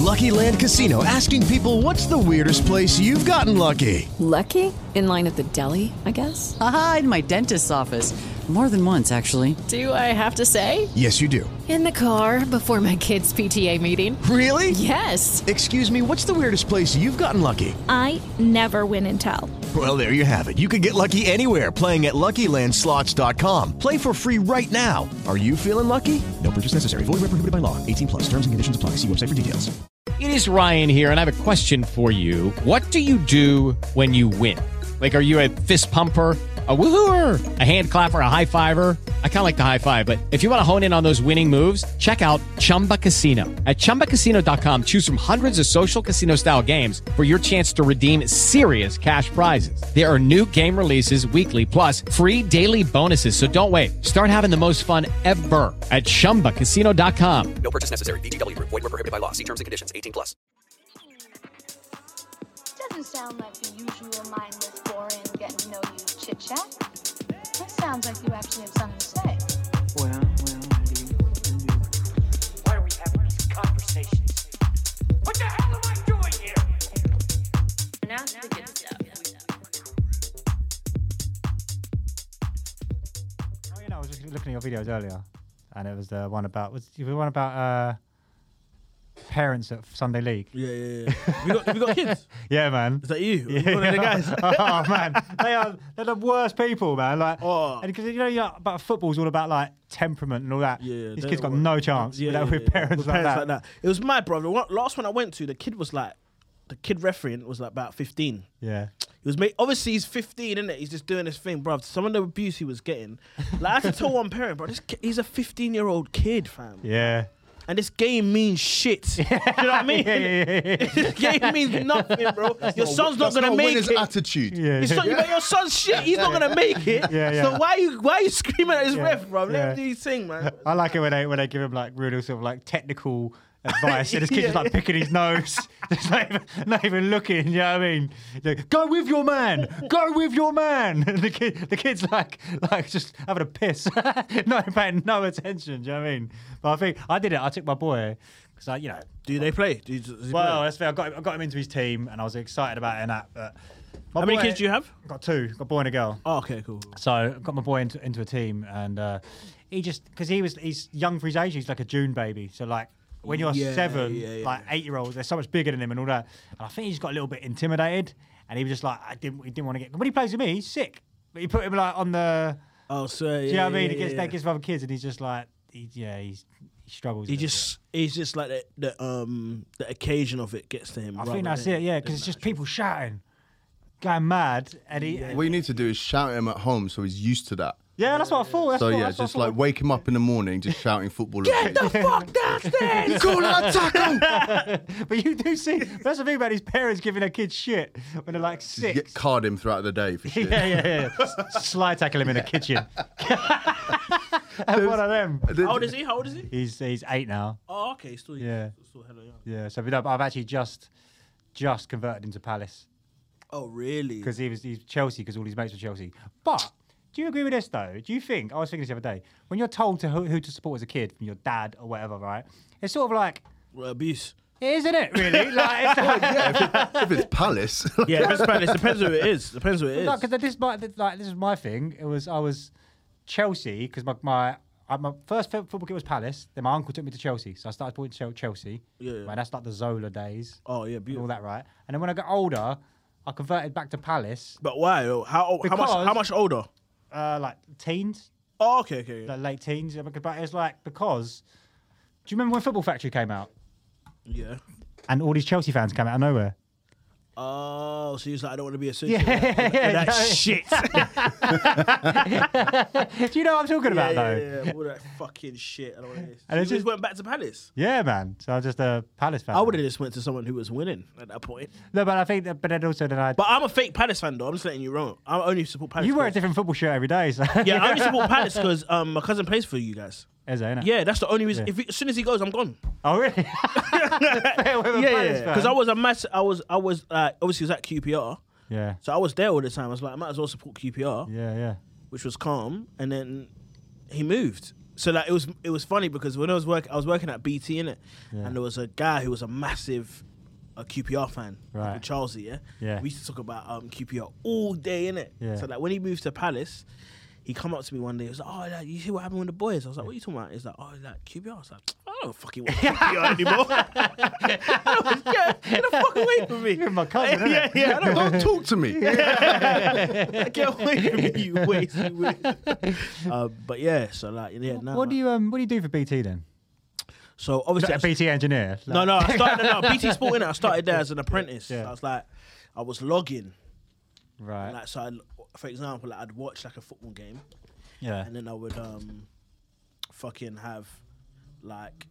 Lucky Land Casino, asking people, what's the weirdest place you've gotten lucky? Lucky? In line at the deli, I guess? Aha, in my dentist's office. More than once, actually. Do I have to say? Yes, you do. In the car before my kids' PTA meeting. Really? Yes. Excuse me, what's the weirdest place you've gotten lucky? I never win and tell. Well, there you have it. You can get lucky anywhere, playing at LuckyLandSlots.com. Play for free right now. Are you feeling lucky? No purchase necessary. Void where prohibited by law. 18 plus. Terms and conditions apply. See website for details. It is Ryan here, and I have a question for you. What do you do when you win? Like, are you a fist pumper, a woohooer, a hand clapper, a high fiver? I kind of like the high five, but if you want to hone in on those winning moves, check out Chumba Casino. At ChumbaCasino.com, choose from hundreds of social casino-style games for your chance to redeem serious cash prizes. There are new game releases weekly, plus free daily bonuses. So don't wait. Start having the most fun ever at ChumbaCasino.com. No purchase necessary. VGW. Void where prohibited by law. See terms and conditions. 18 plus. Doesn't sound like the usual mindless, boring, getting to know you chit-chat. That sounds like you actually have something to say. Well, indeed. Why are we having these conversations? What the hell am I doing here? Now the good stuff. Oh, I was just looking at your videos earlier, and it was the one about parents at Sunday League. Yeah. We got kids. Yeah, man. Is that you? Yeah. One of the guys. Oh man, they're the worst people, man. Like, and because about football's all about like temperament and all that. Yeah, these kids got no chance with parents like that. It was mad, bro. Last one I went to, the kid refereeing was like about 15. Yeah. He was obviously he's 15, isn't it? He's just doing his thing, bro. Some of the abuse he was getting, like I had to tell one parent, bro, he's a 15-year-old kid, fam. Yeah. And this game means shit. You know what I mean? Yeah. This game means nothing, bro. Your son's not gonna make it. Attitude. Yeah. Your son's shit. He's not gonna make it. Yeah. So why are you screaming at his ref, bro? Let him do his thing, man. I like it when they give him like really sort of like technical advice, and this kid's just like picking his nose, just not even looking. You know what I mean? Like, go with your man. And the kid's like just having a piss, not paying no attention. Do you know what I mean? But I think I did it. I took my boy because Do they play? That's fair. I got him into his team, and I was excited about it and that. But how many kids do you have? I've got two. Got a boy and a girl. Oh, okay, cool. So I got my boy into a team, and he just because he's young for his age, he's like a June baby. So like. When you're 7, like 8-year-olds, they're so much bigger than him and all that. And I think he just got a little bit intimidated, and he was just like, he didn't want to get. When he plays with me, he's sick. But he put him like on the. Oh, so do you know what I mean? He gets with other kids, and he's just like, he struggles. He's just like the occasion of it gets to him. I think that's it. Yeah, because it's just people shouting, going mad, and he. What you need to do is shout at him at home, so he's used to that. Yeah, that's what I thought. Just like wake him up in the morning, just shouting football. Get the fuck downstairs! Call that tackle! But you do see, that's the thing about these parents giving their kids shit when they're like 6. Get card him throughout the day for shit. Yeah. Slide tackle him in the kitchen. One of them. How old is he? He's 8 now. Oh, okay. Still hella young. Yeah, so I've actually just converted into Palace. Oh, really? Because he's Chelsea, because all his mates were Chelsea. But do you agree with this though? Do you think, I was thinking this the other day, when you're told to who to support as a kid from your dad or whatever, right? It's sort of like abuse. Isn't it really? Like, if it's Palace. Yeah, if it's Palace, depends who it is. Because this is my thing. I was Chelsea because my first football kit was Palace. Then my uncle took me to Chelsea, so I started supporting Chelsea. Yeah. Right, that's like the Zola days. Oh yeah, beautiful. And all that, right? And then when I got older, I converted back to Palace. But why? How much older? Like teens. Oh, okay. Like late teens. But it's like because. Do you remember when Football Factory came out? Yeah. And all these Chelsea fans came out of nowhere. Oh, so you're like, I don't want to be associated with that shit. Do you know what I'm talking about, though? Yeah, all that fucking shit. I don't want to hear. And you just went back to Palace? Yeah, man. So I was just a Palace fan. I would have just went to someone who was winning at that point. No, but I think that, but I'm a fake Palace fan, though. I'm just letting you know. I only support Palace. You wear a different football shirt every day, so. Yeah, I only support Palace because my cousin plays for you guys. Is it, innit? Yeah, that's the only reason. As soon as he goes, I'm gone. Oh really? Because I was a massive. I was obviously it was at QPR. Yeah. So I was there all the time. I was like, I might as well support QPR. Yeah. Which was calm, and then he moved, So like it was funny because when I was working at BT innit, and there was a guy who was a massive QPR fan, Right. Charlesy, yeah. Yeah. We used to talk about QPR all day innit. Yeah. So like when he moved to Palace, he come up to me one day. He was like, "Oh, like, you see what happened with the boys?" I was like, "What are you talking about?" He's like, "Oh, like QPR." I was like, "I don't fucking want QPR anymore." Get the fuck away from me. You're my cousin, innit? Yeah. Don't talk to me. Get away from me, you waste. But yeah, so like yeah. No, What do you do for BT then? So Is obviously, that a BT engineer? no, I started BT Sport innit. I started there as an apprentice. Yeah. I was like, I was logging. Right. Like, so for example, like, I'd watch like a football game, Yeah. and then I would fucking have like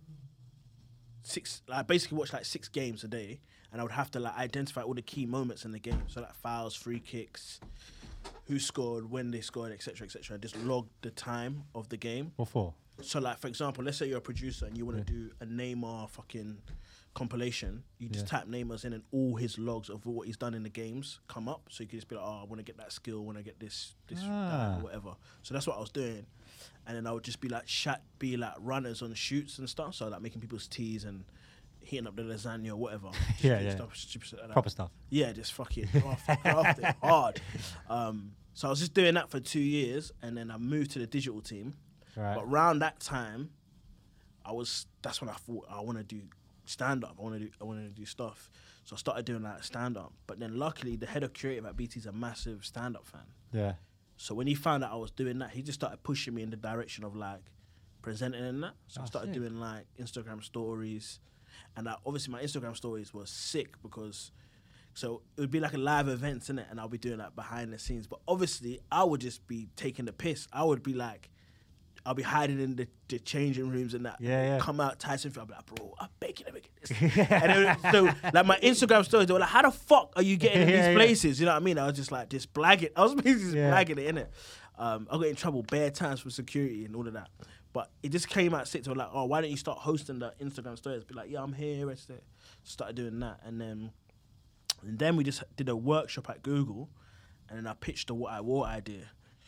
basically watch like 6 games a day, and I would have to like identify all the key moments in the game. So like fouls, free kicks, who scored, when they scored, etc., etc. Just log the time of the game. What for? So like for example, let's say you're a producer and you want to do a Neymar fucking compilation. You just type Neymar's in, and all his logs of what he's done in the games come up. So you can just be like, oh, I want to get that skill, I want to get this, that, or whatever. So that's what I was doing, and then I would just be like runners on shoots and stuff. So like making people's teas and heating up the lasagna or whatever. Just Yeah, doing yeah. Stuff, stupid shit like that. Proper stuff. Yeah, just fucking craft it hard. So I was just doing that for 2 years, and then I moved to the digital team. Right. But around that time, that's when I thought I want to do stand up. I want to do stuff. So I started doing like stand up. But then luckily, the head of creative at BT is a massive stand up fan. Yeah. So when he found out I was doing that, he just started pushing me in the direction of like presenting and that. So I started doing like Instagram stories, and obviously my Instagram stories were sick because. So it would be like a live event, innit? And I'll be doing like behind the scenes. But obviously, I would just be taking the piss. I would be like, I'll be hiding in the changing rooms and that. Yeah. Come out, Tyson Fury, I'll be like, bro, I'm baking this. And then, so like my Instagram stories, they were like, how the fuck are you getting in these places? You know what I mean? I was just like, just blagging. I was basically just blagging it, innit? I got in trouble bare times for security and all of that. But it just came out sick to like, oh, why don't you start hosting the Instagram stories? Be like, yeah, I'm here. Started doing that. And then we just did a workshop at Google, and then I pitched the What I Wore idea.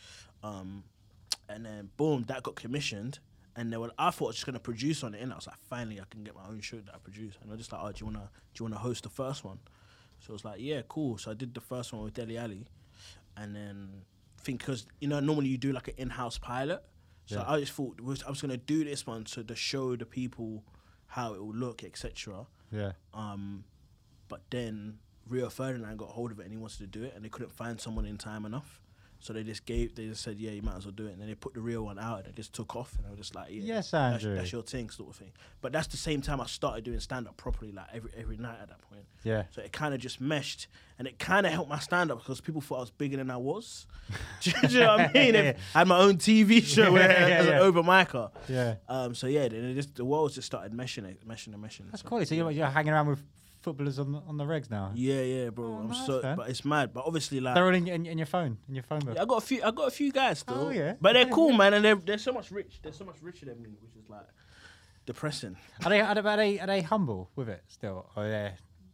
And then boom, that got commissioned. And then I thought I was just gonna produce on it, and I was like, finally I can get my own show that I produce. And I was just like, oh, do you wanna host the first one? So I was like, yeah, cool. So I did the first one with Dele Alli, and then because normally you do like an in-house pilot. So I just thought I was gonna do this one to show the people how it will look, etc. Yeah. But then Rio Ferdinand got hold of it and he wanted to do it, and they couldn't find someone in time enough. So they just said, yeah, you might as well do it. And then they put the real one out and it just took off. And I was just like, yeah, Yes, Andrew. that's your thing, sort of thing. But that's the same time I started doing stand-up properly, like every night at that point. Yeah. So it kind of just meshed, and it kind of helped my stand-up because people thought I was bigger than I was. Do you know what I mean? I had my own TV show as an open micer. Yeah. So yeah, then the world just started meshing. That's cool. So you're hanging around with footballers on the regs now. Yeah, bro. But it's mad. But obviously, like they're all in your phone, book. Yeah, I got a few guys still. Oh yeah. But they're cool, man, and they're so much rich. They're so much richer than me, which is like depressing. Are they humble with it still? Or yeah.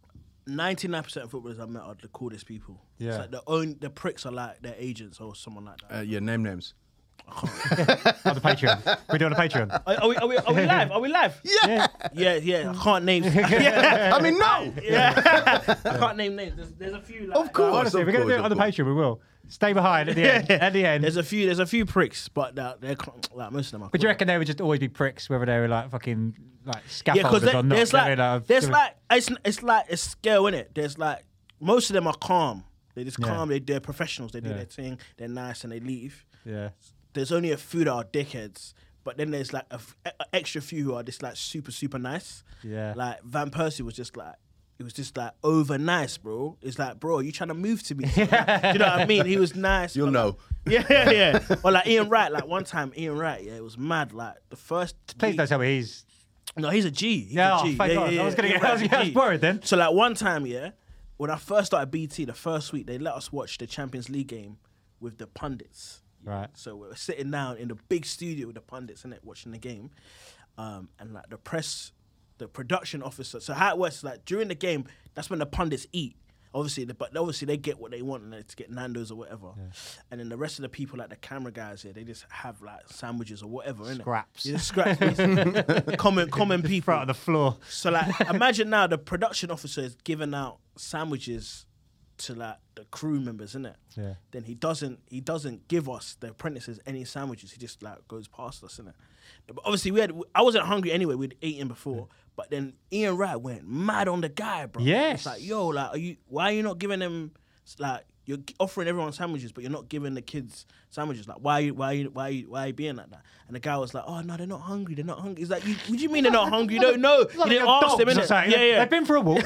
99% of footballers I met are the coolest people. Yeah. It's like the pricks are like their agents or someone like that. Yeah, name names. On the Patreon. We're doing a Patreon. Are we live? Are we live? Yeah. Yeah. I can't name. I mean, no. Yeah. I can't name names. There's a few. Like, Of course. Honestly, if we're going to do it on the Patreon, we will. Stay behind at the end. At the end. There's a few pricks, but they're like most of them are. But do you cool. reckon they would just always be pricks, whether they were like fucking like Yeah, because scaffolders or not? there's like it's like a scale in it. There's like most of them are calm. They're just calm. They're professionals. They do their thing. They're nice and they leave. Yeah. There's only a few that are dickheads, but then there's like a extra few who are just like super nice. Yeah. Like Van Persie was just like. It was just like over nice, bro. It's like, bro, you trying to move to me? Do you know what I mean? He was nice. You'll know. Yeah. Or like Ian Wright. Like one time, Ian Wright. Yeah, it was mad. Like the first. Please don't tell me he's. No, he's a G. He's Yeah, a G. thank God. I was gonna get. I was worried then. So like one time, when I first started BT, the first week they let us watch the Champions League game with the pundits. Right. So we were sitting down in the big studio with the pundits and watching the game, and like the production officer. So how it works is like during the game, that's when the pundits eat. But obviously they get what they want, and to get Nando's or whatever. And then the rest of the people, like the camera guys here, they just have like sandwiches or whatever, innit? Scraps. Yeah, scraps. basically. common people. Front of the floor. So like, imagine now the production officer is giving out sandwiches to like the crew members, innit? Yeah. Then he doesn't give us, the apprentices, any sandwiches. He just like goes past us, innit? But obviously I wasn't hungry anyway. We'd eaten before, but then Ian Wright went mad on the guy, bro. Yes. It's like, yo, like, why are you not giving them, like, you're offering everyone sandwiches, but you're not giving the kids sandwiches. Like, why are you being like that? And the guy was like, oh no, they're not hungry. He's like, what do you mean they're not hungry? You don't know. You didn't ask them, innit? Yeah. They've been for a walk.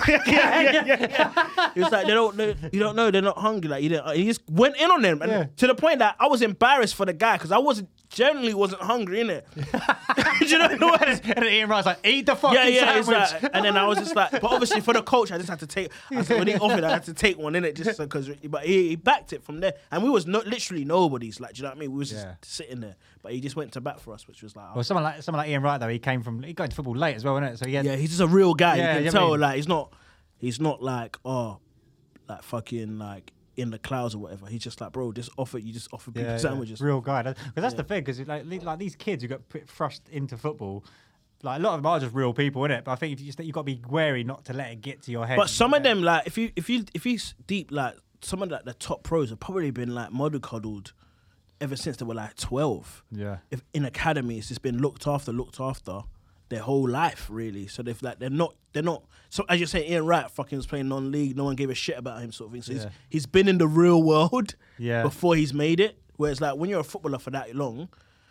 He was like, you don't know, they're not hungry. Like, he just went in on them, and to the point that I was embarrassed for the guy because I generally wasn't hungry, innit? Do you know what I mean? And then Ian Wright's like, eat the fucking sandwich. Like, and then I was just like, but obviously for the coach, I just had to take. When he offered, I had to take one, innit? Just because, but he backed it from there, and we was literally nobodies. Like, do you know what I mean? We was just sitting there, but he just went to bat for us, which was like. Well, someone like Ian Wright though, he got into football late as well, innit? So he's just a real guy. Yeah, you can tell, like he's not like like fucking like in the clouds or whatever. He's just like, bro, just offer people sandwiches. Real guy. Because that's the thing. Because like these kids who got thrust into football, like a lot of them are just real people, innit? But I think you've got to be wary not to let it get to your head. But some of them, like if you deep, like some of the top pros have probably been like mollycoddled ever since they were like 12. Yeah. If in academies, it's been looked after their whole life, really. So they're not. So as you say, Ian Wright fucking was playing non-league. No one gave a shit about him, sort of thing. So he's been in the real world before he's made it. Whereas like when you're a footballer for that long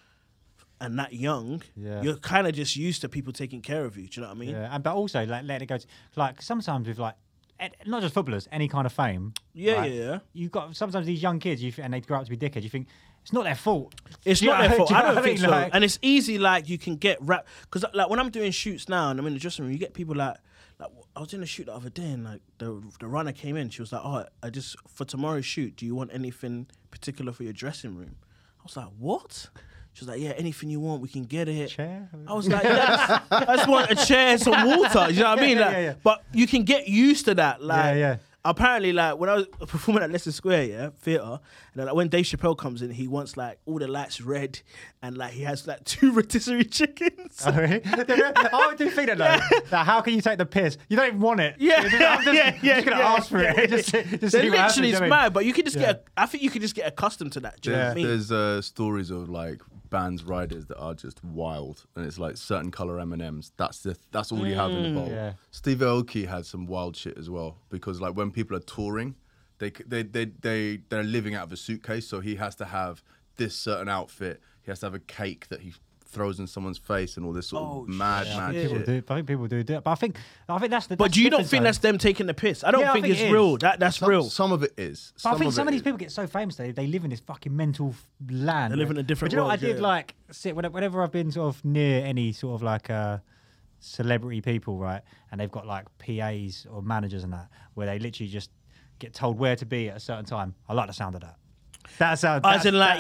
and that young, you're kind of just used to people taking care of you. Do you know what I mean? Yeah, but also like letting it go. Like sometimes with like not just footballers, any kind of fame. Yeah. You've got sometimes these young kids, and they grow up to be dickheads. You think it's not their fault. It's not their fault. I don't think so. And it's easy, like you can get rap because like when I'm doing shoots now and I'm in the dressing room, you get people like I was in a shoot the other day and like the runner came in. She was like, "Oh, for tomorrow's shoot, do you want anything particular for your dressing room?" I was like, "What?" She was like, "Yeah, anything you want, we can get it." Chair? I was like, I just want a chair and some water. You know what I mean? Like, but you can get used to that. Like, apparently, like when I was performing at Leicester Square, theatre, and like when Dave Chappelle comes in, he wants like all the lights red, and like he has like 2 rotisserie chickens. Oh, really? I do think that though. Like, how can you take the piss? You don't even want it. I'm just gonna ask for it. Just literally, it's mad, but you can just I think you can just get accustomed to that. Do you know what I mean? There's stories of like bands riders that are just wild, and it's like certain color M&Ms. That's all you have in the bowl. Yeah. Steve Aoki had some wild shit as well, because like when people are touring, they're living out of a suitcase, so he has to have this certain outfit. He has to have a cake that he throws in someone's face and all this sort of mad shit. I think people do it, but I think that's the. But you don't think that's them taking the piss? I don't think it's real. That's real. Some of it is. But I think some of these people get so famous they live in this fucking mental land. They live in a different world. world. But you know what I did like sit whenever I've been sort of near any sort of like celebrity people, right? And they've got like PAs or managers and that, where they literally just get told where to be at a certain time. I like the sound of that. That sounds. The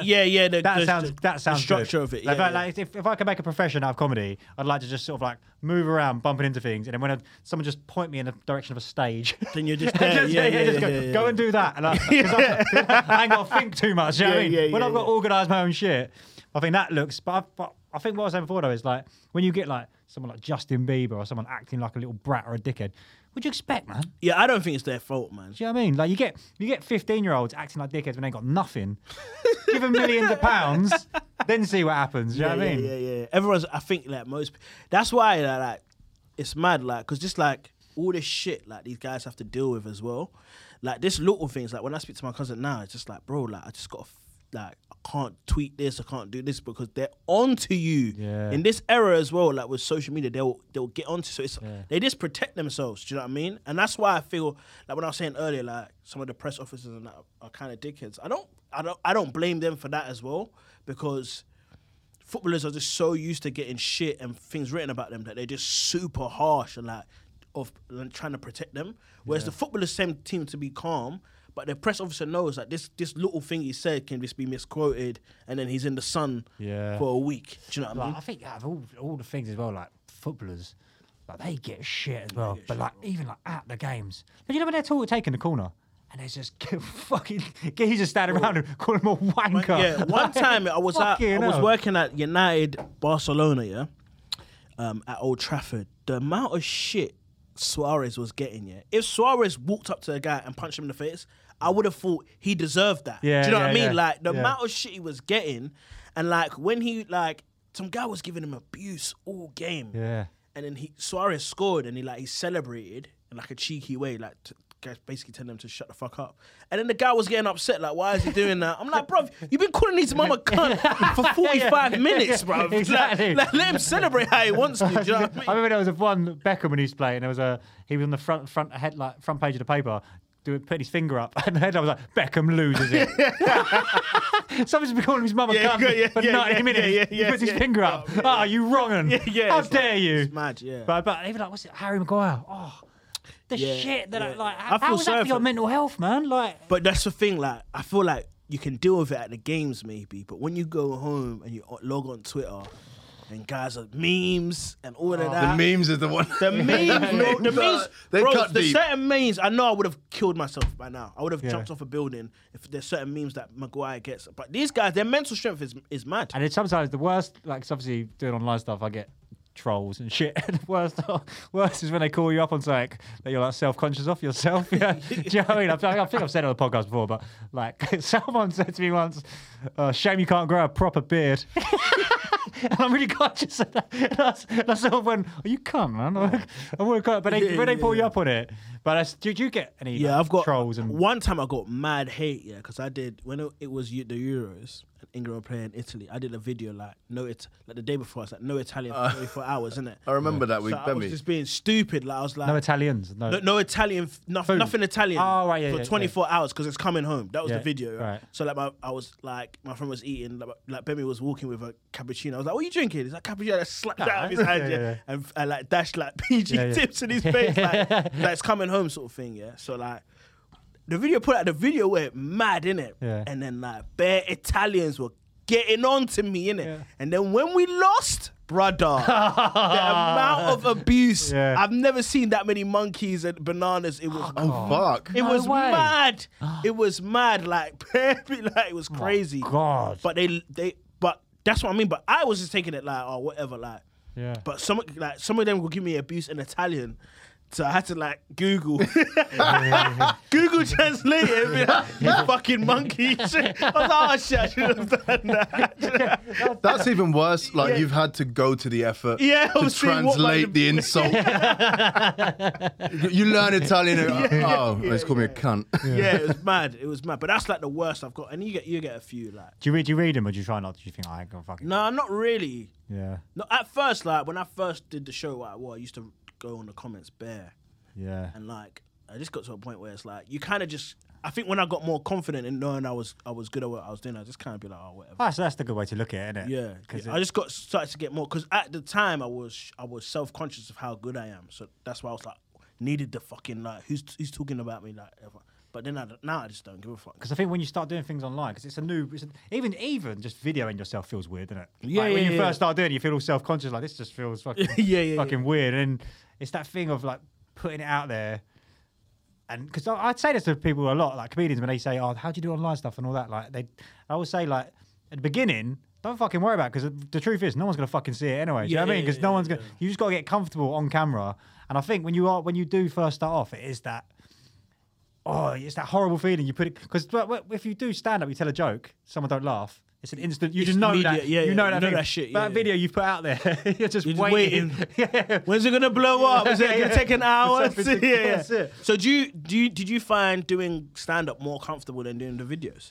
structure good. of it. Like if I could make a profession out of comedy, I'd like to just sort of like move around, bumping into things, and then when someone just point me in the direction of a stage, then you're just there. Go and do that. And I ain't got to think too much. You know what I mean? When I've got to organise my own shit, I think that looks. But I think what I was saying before though is like when you get like someone like Justin Bieber or someone acting like a little brat or a dickhead. What'd you expect, man? Yeah, I don't think it's their fault, man. Do you know what I mean? Like you get 15-year-olds acting like dickheads when they got nothing. Give them millions of pounds, then see what happens. Do you know what I mean? Yeah. Everyone's. I think like most. That's why like it's mad, like because just like all this shit like these guys have to deal with as well. Like this little things. Like when I speak to my cousin now, it's just like, bro, like I just got like I can't tweet this, I can't do this because they're onto you. Yeah. In this era as well, like with social media, they'll get onto. So it's they just protect themselves. Do you know what I mean? And that's why I feel like when I was saying earlier, like some of the press officers and that are kind of dickheads. I don't blame them for that as well, because footballers are just so used to getting shit and things written about them that they're just super harsh and like trying to protect them. Whereas the footballers seem to be calm. But the press officer knows that this little thing he said can just be misquoted, and then he's in the sun for a week. Do you know what I mean? I think out of all the things as well, like footballers, like they get shit as well. But like even like at the games, but you know when they're taking the corner. And there's just fucking geezers standing around and calling him a wanker. Yeah, one time I was working at United Barcelona, at Old Trafford. The amount of shit Suarez was getting, if Suarez walked up to a guy and punched him in the face, I would have thought he deserved that. Yeah, do you know what I mean? yeah. Like the amount of shit he was getting, and like when he some guy was giving him abuse all game. Yeah. And then Suarez scored, and he celebrated in like a cheeky way, like. Basically telling them to shut the fuck up. And then the guy was getting upset, like, why is he doing that? I'm like, bro, you've been calling his mum a cunt for 45 minutes, bro. Exactly. Like, let him celebrate how he wants to. Do you know what I mean? I remember there was one Beckham when he was playing. He was on the front page of the paper, putting his finger up, and the headline was like, Beckham loses it. Someone's been calling his mum a cunt for 90 minutes. He puts his finger up. Oh, you wrong 'un. How dare you? It's mad, yeah. But even like, what's it, Harry Maguire? Oh. The shit that how is that for your mental health, man? Like, but that's the thing. Like, I feel like you can deal with it at the games, maybe, but when you go home and you log on Twitter, and guys are memes and all of that. The memes is the one. The memes, bro. The memes. They bro, cut the deep. certain memes. I know I would have killed myself by now. I would have jumped off a building if there's certain memes that Maguire gets. But these guys, their mental strength is mad. And it's sometimes the worst. Like, it's obviously doing online stuff, I get trolls and shit. The worst is when they call you up on something that you're like self-conscious of yourself. Yeah. Do you know what I mean? I think I've said it on the podcast before, but like someone said to me once, shame you can't grow a proper beard. And I'm really conscious of that. And I sort of went, oh, you can't, man. I would have, but they pull you up on it. But did you get any I've got trolls? And one time I got mad hate, because I did when it was the Euros and England were playing Italy. I did a video like the day before. I was like, no Italian for 24 hours, innit? I remember that week. So I was just being stupid. Like I was like, no Italians, no Italian, nothing Italian. Oh right, yeah, for 24 hours because it's coming home. That was the video. Right. So like my friend was eating, like Bemi was walking with a cappuccino. I was like, what are you drinking? He's like cappuccino. I slapped that out of his hand, and like dashed like PG tips in his face, like it's coming home sort of thing, So like the video went mad, innit? Yeah. And then like bare Italians were getting on to me, innit? Yeah. And then when we lost, brother, the amount of abuse, I've never seen that many monkeys and bananas. It was fuck. It was mad. It was mad, like it was crazy. God. But but that's what I mean. But I was just taking it like, oh, whatever, like. Yeah. But some of them will give me abuse in Italian. So I had to like Google Google Translate it and be like, you fucking monkey. I was like, oh shit, I should have done that. That's even worse. Like you've had to go to the effort to translate the insult. You learn Italian. Let's call me a cunt. Yeah, it was mad. But that's like the worst I've got. And you get a few like. Do you read them or do you try not? Do you think I ain't gonna fucking? No, not really. Yeah. No, at first, like when I first did the show, I used to go on the comments bare. Yeah. And like I just got to a point where it's like you kind of just. I think when I got more confident in knowing I was good at what I was doing, I just kind of be like, oh, whatever. Oh, so that's the good way to look at it, isn't it? Yeah. Because I just started to get more. Because at the time I was self-conscious of how good I am. So that's why I was like needed the fucking like who's talking about me like ever. But then now I just don't give a fuck. Because I think when you start doing things online, because even just videoing yourself feels weird, doesn't it? Yeah, like when you first start doing it, you feel all self-conscious, like this just feels fucking, fucking weird. And it's that thing of like putting it out there. And because I'd say this to people a lot, like comedians, when they say, oh, how do you do online stuff and all that? Like I always say, like, at the beginning, don't fucking worry about it, because the truth is, no one's going to fucking see it anyway. Do you know what I mean? Because no one's going to, you just got to get comfortable on camera. And I think when you do first start off, it is that, it's that horrible feeling. You put it, because if you do stand up, you tell a joke, someone don't laugh. It's an instant. You just know that. You know that shit. That video you put out there, you're just waiting. When's it gonna blow up? Is it gonna take an hour? That's it. So did you find doing stand up more comfortable than doing the videos?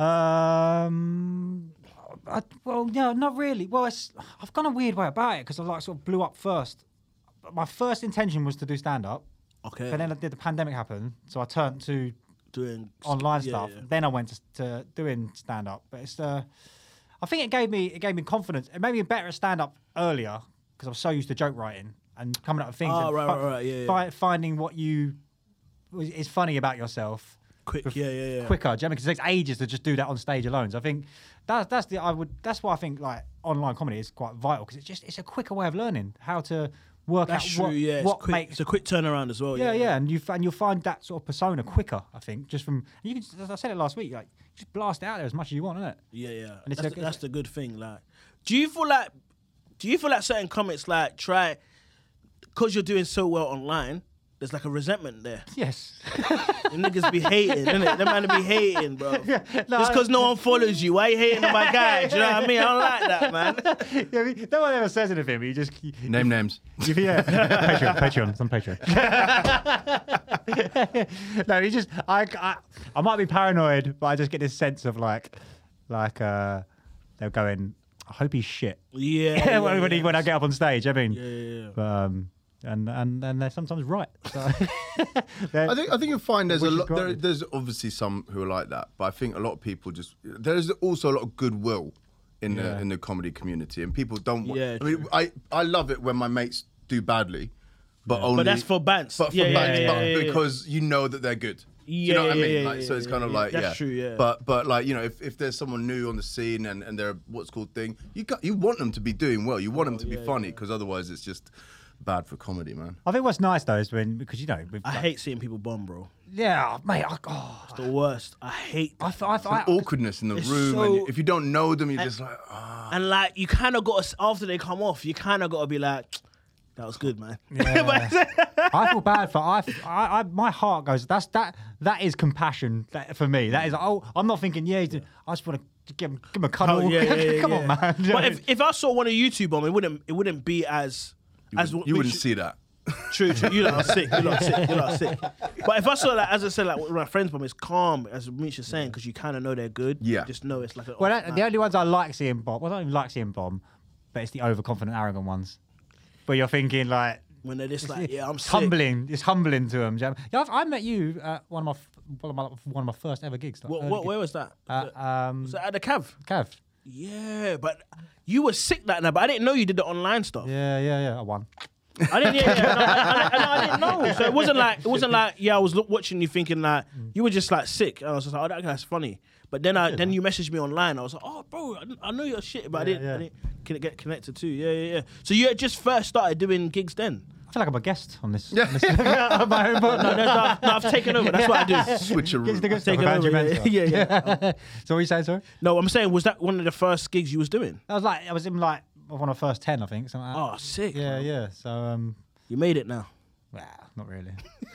No, not really. Well, I've gone a weird way about it because I like sort of blew up first. My first intention was to do stand up. Okay. But then the pandemic happened, so I turned to doing online stuff. Yeah. Then I went to doing stand up. But it's I think it gave me confidence. It made me better at stand up earlier because I was so used to joke writing and coming up with things. Finding what is funny about yourself. Quicker. Do you know what I mean? Because it takes ages to just do that on stage alone. So I think that's why I think like online comedy is quite vital because it's a quicker way of learning how to work That's out true. Yeah, what it's quick. makes It's a quick turnaround as well. yeah, and you'll find that sort of persona quicker. I think just from you can. As I said it last week, like just blast it out there as much as you want, isn't it? Yeah. And it's That's the good thing. Like, do you feel like certain comments like try because you're doing so well online? There's like a resentment there. Yes. Them niggas be hating, innit? Them man be hating, bro. Just because no one follows you, why you hating on my guy? Do you know what I mean? I don't like that, man. Yeah, no one ever says anything, but you just Name names. Yeah, Patreon. It's on Patreon. No, you just I might be paranoid, but I just get this sense of like they're going. I hope he's shit. Yeah. when I get up on stage, I mean. Yeah. But, and they're sometimes right. So I think you'll find there's a lot. granted. There's obviously some who are like that, but I think a lot of people just. There's also a lot of goodwill in the comedy community, and people don't. Yeah, I mean, I love it when my mates do badly, but only. But that's for bants. But for bants, because you know that they're good. Do you know what I mean? Like, so it's kind of like that's true. Yeah. But like if there's someone new on the scene and they're what's called thing, you want them to be doing well. You want them to be funny because otherwise it's just bad for comedy, man. I think what's nice though is because I hate seeing people bomb, bro. Yeah, mate. It's the worst. I hate that. Awkwardness in the room, so- and if you don't know them, you're just like, And like you kind of got to, after they come off, you kind of got to be like, that was good, man. Yeah. I feel bad for I my heart goes. That is compassion for me. That is. Oh, I'm not thinking. Yeah, I just want to give him a cuddle. Come on, man. But if I saw one of YouTube bomb, it wouldn't be as you wouldn't see that. True. You lot are sick. You lot are sick. But if I saw that, as I said, like with my friends bomb, it's calm, as Misha's saying, because you kind of know they're good. Yeah. You just know it's like a. The only ones I like seeing bomb. Well, I don't even like seeing bomb, but it's the overconfident, arrogant ones. But you're thinking like when they're just like, yeah, I'm sick. Humbling. It's humbling to them. Yeah, I met you at one of my first ever gigs. Where was that? Was that at the Cav? Cav. Yeah, but you were sick that night, but I didn't know you did the online stuff. Yeah. I won. I didn't. I didn't know. So it wasn't like I was watching you thinking like you were just like sick. And I was just like, oh, that guy's funny. But then then you messaged me online. I was like, oh, bro, I know you're shit, but I didn't get connected too. Yeah. So you had just first started doing gigs then. I feel like I'm a guest on this. No, I've taken over. That's what I do. Switcheroo. Taken over. Yeah. So what are you saying, sorry? No, I'm saying, was that one of the first gigs you was doing? I was in like one of the first 10, I think. Something like that. Oh, sick. Yeah. So you made it now. Well, not really.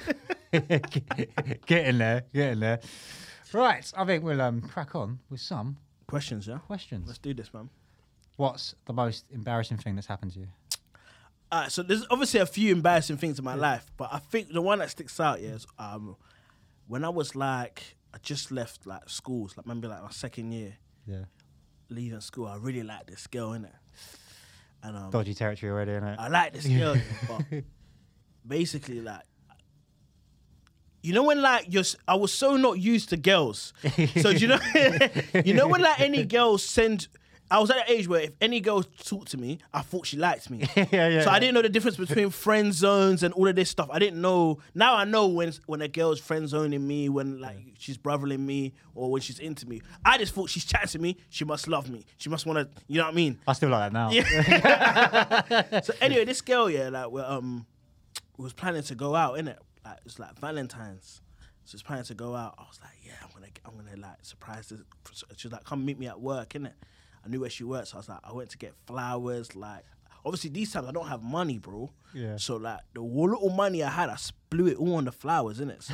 Getting there. Right, I think we'll crack on with some questions. Yeah. Questions. Let's do this, man. What's the most embarrassing thing that's happened to you? So there's obviously a few embarrassing things in my life, but I think the one that sticks out is when I was like, I just left like schools, like maybe like my second year. Yeah. Leaving school, I really liked this girl, innit? And dodgy territory already, innit? I like this girl, but basically like, you know when like I was so not used to girls. So you know when like any girls send. I was at an age where if any girl talked to me, I thought she liked me. So I didn't know the difference between friend zones and all of this stuff. I didn't know. Now I know when a girl's friend zoning me, when like she's brothering me, or when she's into me. I just thought she's chatting to me. She must love me. She must want to. You know what I mean? I still like that now. Yeah. So anyway, this girl, like we was planning to go out, innit? Like it was like Valentine's. So was planning to go out. I was like, yeah, I'm gonna like surprise her. She was like, come meet me at work, innit? I knew where she worked, so I was like, I went to get flowers. Like, obviously these times I don't have money, bro. Yeah. So like the little money I had, I blew it all on the flowers, innit?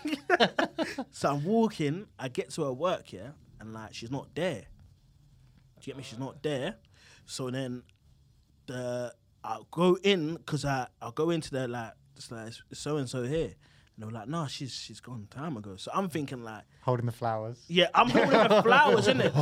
So I'm walking. I get to her work, yeah, and like she's not there. Do you get me? She's not there. So then I'll go in because I'll go into the like so and so here. And they were like, no, she's gone time ago. So I'm thinking like... Holding the flowers. Yeah, I'm holding the flowers, innit?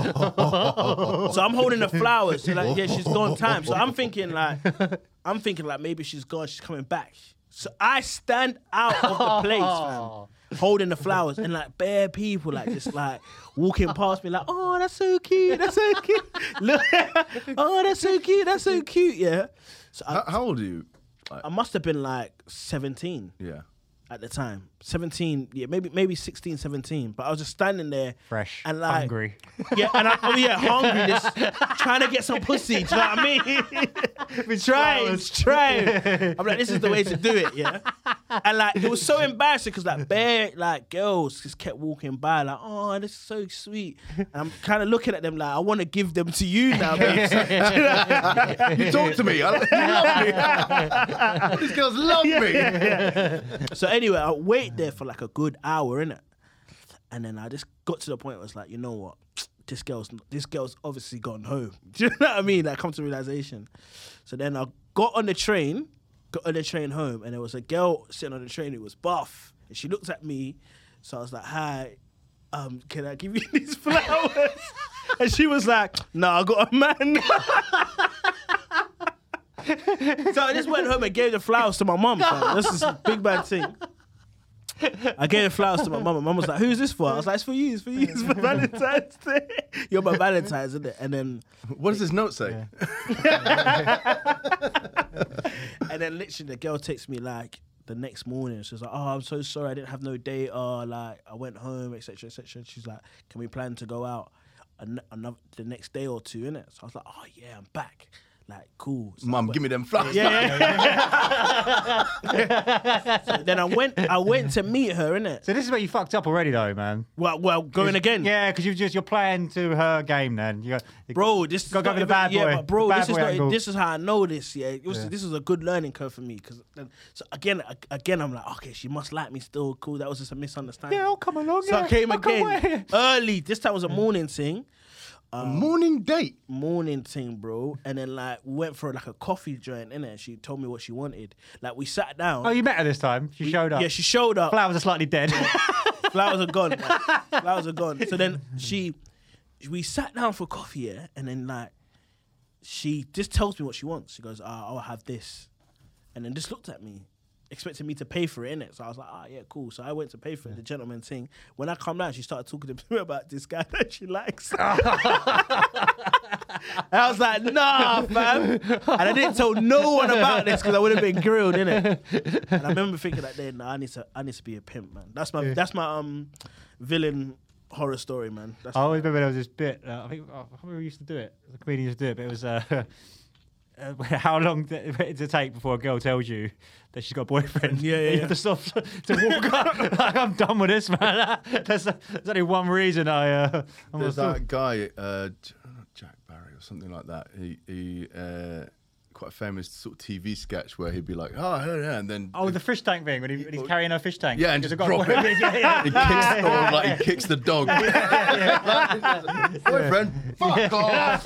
So I'm holding the flowers. So like, yeah, she's gone time. So I'm thinking like maybe she's gone, she's coming back. So I stand out of the place, fam, holding the flowers. And like bare people like just like walking past me like, oh, that's so cute, that's so cute. Look, oh, that's so cute, yeah. So how old are you? I must have been like 17. Yeah. at the time. 17, yeah, maybe 16, 17. But I was just standing there. Fresh, and like, hungry. Yeah, and hungry, just trying to get some pussy. Do you know what I mean? trying. I'm like, this is the way to do it, yeah? And like, it was so embarrassing because like, bare like girls just kept walking by like, oh, this is so sweet. And I'm kind of looking at them like, I want to give them to you now, babes. You talk to me. You love me. These girls love me. So anyway, I waited there for like a good hour, innit? And then I just got to the point where it's like, you know what? This girl's obviously gone home. Do you know what I mean? Like, come to realization. So then I got on the train home, and there was a girl sitting on the train who was buff. And she looked at me. So I was like, hi, can I give you these flowers? And she was like, no, I got a man. So I just went home and gave the flowers to my mum. This is a big bad thing. I gave the flowers to my mum. My mum was like, who's this for? I was like, it's for you. It's for Valentine's Day. You're my Valentine's, isn't it? And then... What does this note say? And then literally the girl texts me like the next morning. She was like, oh, I'm so sorry. I didn't have no data. Like, I went home, etc., etc. She's like, can we plan to go out the next day or two, innit? So I was like, oh, yeah, I'm back. Like, cool. So Mum, give me them flowers. Yeah. So then I went to meet her, innit? So this is where you fucked up already, though, man. Well, going again. Yeah, because you're playing to her game. Then bro, this got to go for the bad boy. Yeah, but bro, Bad this is how I know this. Yeah, this is a good learning curve for me. Because so again, I'm like, okay, she must like me still. Cool, that was just a misunderstanding. Yeah, I'll come along. So I came again early. This time was a morning thing. Morning thing, bro. And then like we went for like a coffee joint, innit? She told me what she wanted. Like we sat down. Oh, you met her this time? She showed up. Yeah, she showed up. Flowers are slightly dead. Flowers are gone. Flowers are gone. So then we sat down for coffee, yeah, and then like she just tells me what she wants. She goes, I'll have this, and then just looked at me, expecting me to pay for it, innit? So I was like, yeah, cool. So I went to pay for it, the gentleman thing. When I come down, she started talking to me about this guy that she likes. And I was like, nah, fam. And I didn't tell no one about this because I would have been grilled, innit? And I remember thinking that day, I need to be a pimp, man. That's my villain horror story, man. I always remember there was this bit, I think we used to do it. The comedian used to do it, but it was... how long did it take before a girl tells you that she's got a boyfriend? Yeah. You have to stop to walk up. Like, I'm done with this, man. There's only one reason There's that guy, Jack Barry or something like that. He quite a famous sort of TV sketch where he'd be like, oh, yeah, and then... Oh, the fish tank thing, when he's carrying a fish tank. Yeah, and just drop it. Yeah. He kicks the dog. Boyfriend, fuck off.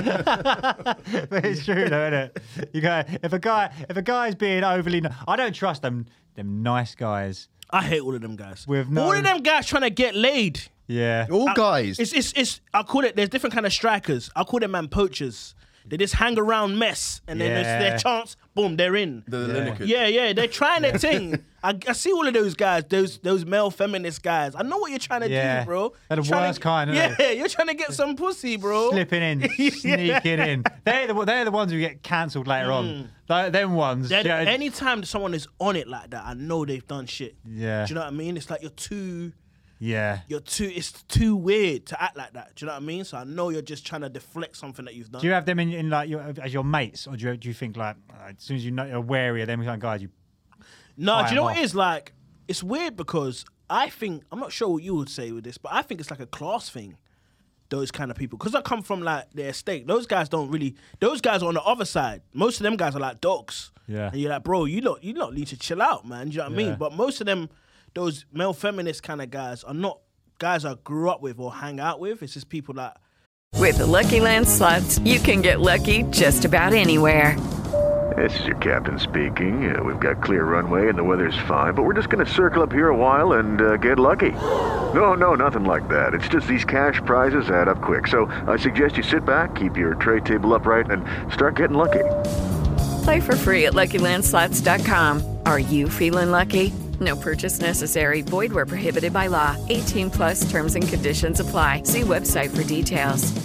But it's true though, isn't it? You go, if a guy's being overly... I don't trust them nice guys. I hate all of them guys. All of them guys trying to get laid. Yeah. All guys. It's I call it, there's different kind of strikers. I call them man poachers. They just hang around mess, and then there's their chance, boom, they're in. Yeah, they're trying their thing. I see all of those guys, those male feminist guys. I know what you're trying to do, bro. They're the worst kind, aren't they? Yeah, you're trying to get some pussy, bro. Slipping in, sneaking in. They're the ones who get cancelled later on. Like, them ones. Anytime someone is on it like that, I know they've done shit. Yeah. Do you know what I mean? It's like you're too... Yeah. It's too weird to act like that. Do you know what I mean? So I know you're just trying to deflect something that you've done. Do you have them in like as your mates, or do you think like as soon as you know you're wary of them kind of guys, you? No, do you know what it is? Like, it's weird because I think, I'm not sure what you would say with this, but I think it's like a class thing. Those kind of people, because I come from like the estate. Those guys are on the other side. Most of them guys are like dogs. Yeah. And you're like, bro, you lot need to chill out, man. Do you know what I mean? But most of them, those male feminist kind of guys are not guys I grew up with or hang out with. It's just people that... With the Lucky Land Slots, you can get lucky just about anywhere. This is your captain speaking. We've got clear runway and the weather's fine, but we're just going to circle up here a while and get lucky. No, nothing like that. It's just these cash prizes add up quick. So I suggest you sit back, keep your tray table upright, and start getting lucky. Play for free at LuckyLandSlots.com. Are you feeling lucky? No purchase necessary. Void where prohibited by law. 18+ terms and conditions apply. See website for details.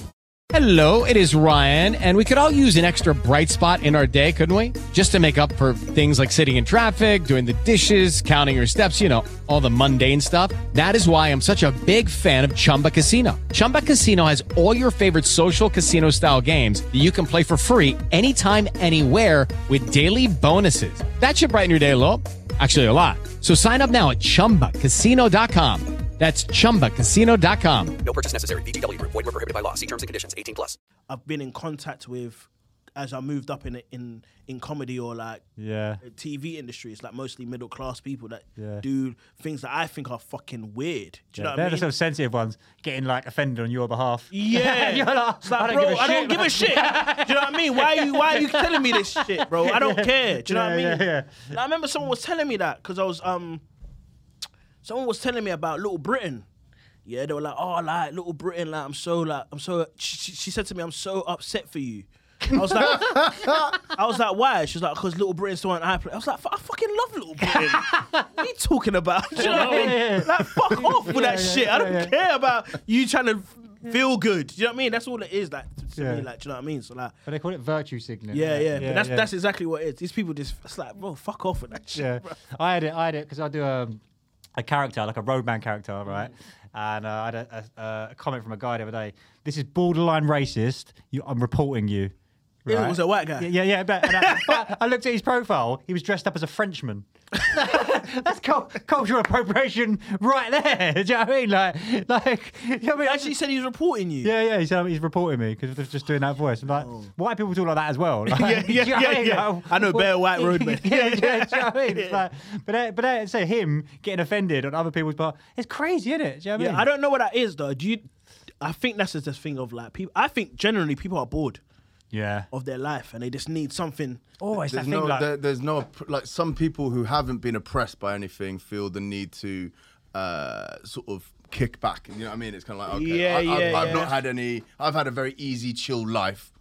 Hello, it is Ryan, and we could all use an extra bright spot in our day, couldn't we? Just to make up for things like sitting in traffic, doing the dishes, counting your steps, all the mundane stuff. That is why I'm such a big fan of Chumba Casino. Chumba Casino has all your favorite social casino-style games that you can play for free anytime, anywhere with daily bonuses. That should brighten your day a little. Actually, a lot. So sign up now at ChumbaCasino.com. That's ChumbaCasino.com. No purchase necessary. VGW Group. Void where prohibited by law. See terms and conditions. 18+. I've been in contact with, as I moved up in comedy or like TV industry, it's like mostly middle class people that do things that I think are fucking weird. Do you know what I mean? They're the sort of sensitive ones getting like offended on your behalf. Yeah. You're like, it's like, I don't give a shit. Do you know what I mean? Why are you telling me this shit, bro? I don't care. Do you know what I mean? Yeah. Like, I remember someone was telling me that because I was someone was telling me about Little Britain. Yeah, they were like, oh, like Little Britain, like I'm so. She said to me, I'm so upset for you. I was like, why? She was like, because Little Britain's the one I play. I was like, I fucking love Little Britain. What are you talking about? Do you know what I mean? Like, fuck off with that shit. I don't care about you trying to feel good. Do you know what I mean? That's all it is. Like, to me, like, do you know what I mean? So like, but they call it virtue signaling. Yeah. But that's exactly what it is. These people just, it's like, bro, fuck off with that shit. Bro. I had it because I do a character, like a roadman character, right? And I had a comment from a guy the other day. This is borderline racist. I'm reporting you. Right? It was a white guy. Yeah. But I looked at his profile. He was dressed up as a Frenchman. That's cultural appropriation right there. Do you know what I mean? Like, you know what I mean? Actually, he said he was reporting you. Yeah. He said he's reporting me because they're just doing that voice. I'm like, white people talk like that as well. Like, yeah. I know bare white roadmen. Do you know what I mean? It's like, but they say him getting offended on other people's part. It's crazy, isn't it? Do you know what I mean? I don't know what that is though. I think that's just the thing of like people. I think generally people are bored. Of their life, and they just need something. Oh, it's that thing like there's no like some people who haven't been oppressed by anything feel the need to sort of kick back. You know what I mean? It's kind of like I've not had any. I've had a very easy, chill life.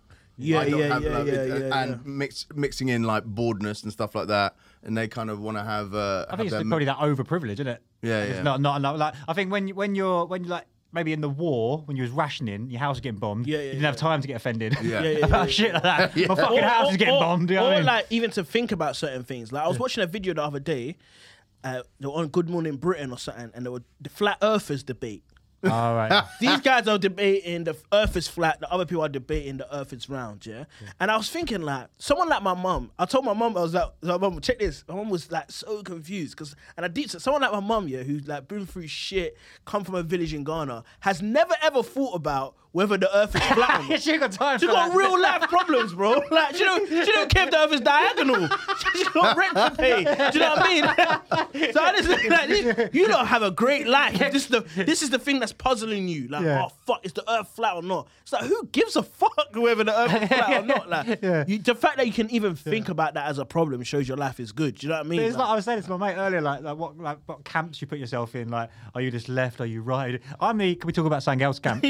And mixing in like boredness and stuff like that, and they kind of want to have. I think it's probably that overprivilege, isn't it? Yeah. It's not like I think when you're like. Maybe in the war, when you was rationing, your house was getting bombed. You didn't have time to get offended about shit like that. My fucking house is getting bombed. You know what I mean? Like even to think about certain things. Like I was watching a video the other day. They were on Good Morning Britain or something, and they were the flat earthers debate. All right. These guys are debating the earth is flat, the other people are debating the earth is round, And I was thinking like, someone like my mum, I told my mum, I was like, Mum, check this. My mum was like so confused and I deep someone like my mum, who's like been through shit, come from a village in Ghana, has never ever thought about whether the earth is flat or not. She got time. She got real life problems, bro. Like she don't care if the earth is diagonal. She got rent to pay. Do you know what I mean? So I just like, you don't have a great life. This is the thing that's puzzling you. Like, oh fuck, is the earth flat or not? It's like, who gives a fuck whether the earth is flat or not? Like, the fact that you can even think about that as a problem shows your life is good. Do you know what I mean? But it's like I was saying to my mate earlier, like what camps you put yourself in? Like, are you just left? Are you right? Can we talk about something else camp?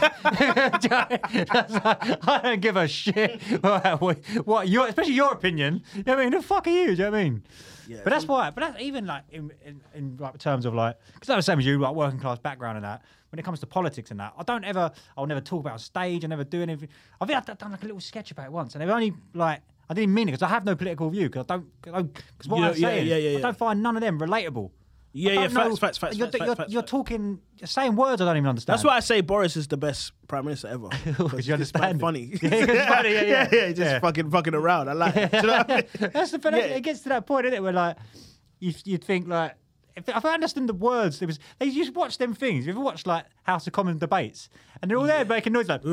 I don't give a shit what your, especially your opinion. You know what I mean? The fuck are you? Do you know what I mean? Yeah, but that's why. But that's even like in like terms of like, because I'm the same as you, like working class background and that. When it comes to politics and that, I'll never talk about on stage. I never do anything. I think I've done like a little sketch about it once, and they've only like, I didn't mean it because I have no political view because because what I'm saying, I don't find none of them relatable. Facts. You're talking, you're saying words I don't even understand. That's why I say Boris is the best prime minister ever. Because you understand. Funny. It's funny, just fucking around. I like it. Do you know what I mean? That's the thing. It gets to that point, isn't it, where like you'd think like, if I understand the words, they used to watch them things. You ever watched like House of Commons debates, and they're all there making noise like. Like,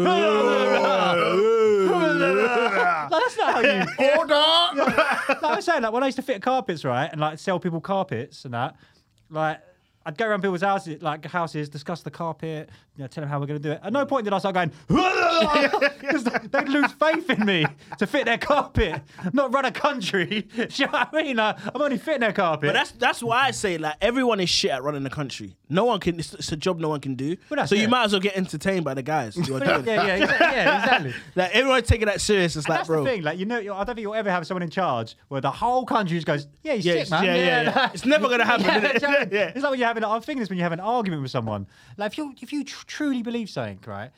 that's not how you order. Like I was saying, like when I used to fit carpets, right, and like sell people carpets and that, like. I'd go around people's houses, discuss the carpet, tell them how we're going to do it. At no point did I start going, because they'd lose faith in me to fit their carpet, not run a country. Do you know what I mean? Like, I'm only fitting their carpet. But that's why I say like everyone is shit at running the country. No one can. It's a job no one can do. So you might as well get entertained by the guys. Who are doing it. Exactly. Like everyone's taking that serious. It's like, that's bro. The thing. Like I don't think you'll ever have someone in charge where the whole country just goes, yeah, he's sick, man. Yeah. It's never gonna happen. It's like when I'm thinking this when you have an argument with someone. Like if you truly believe something, right?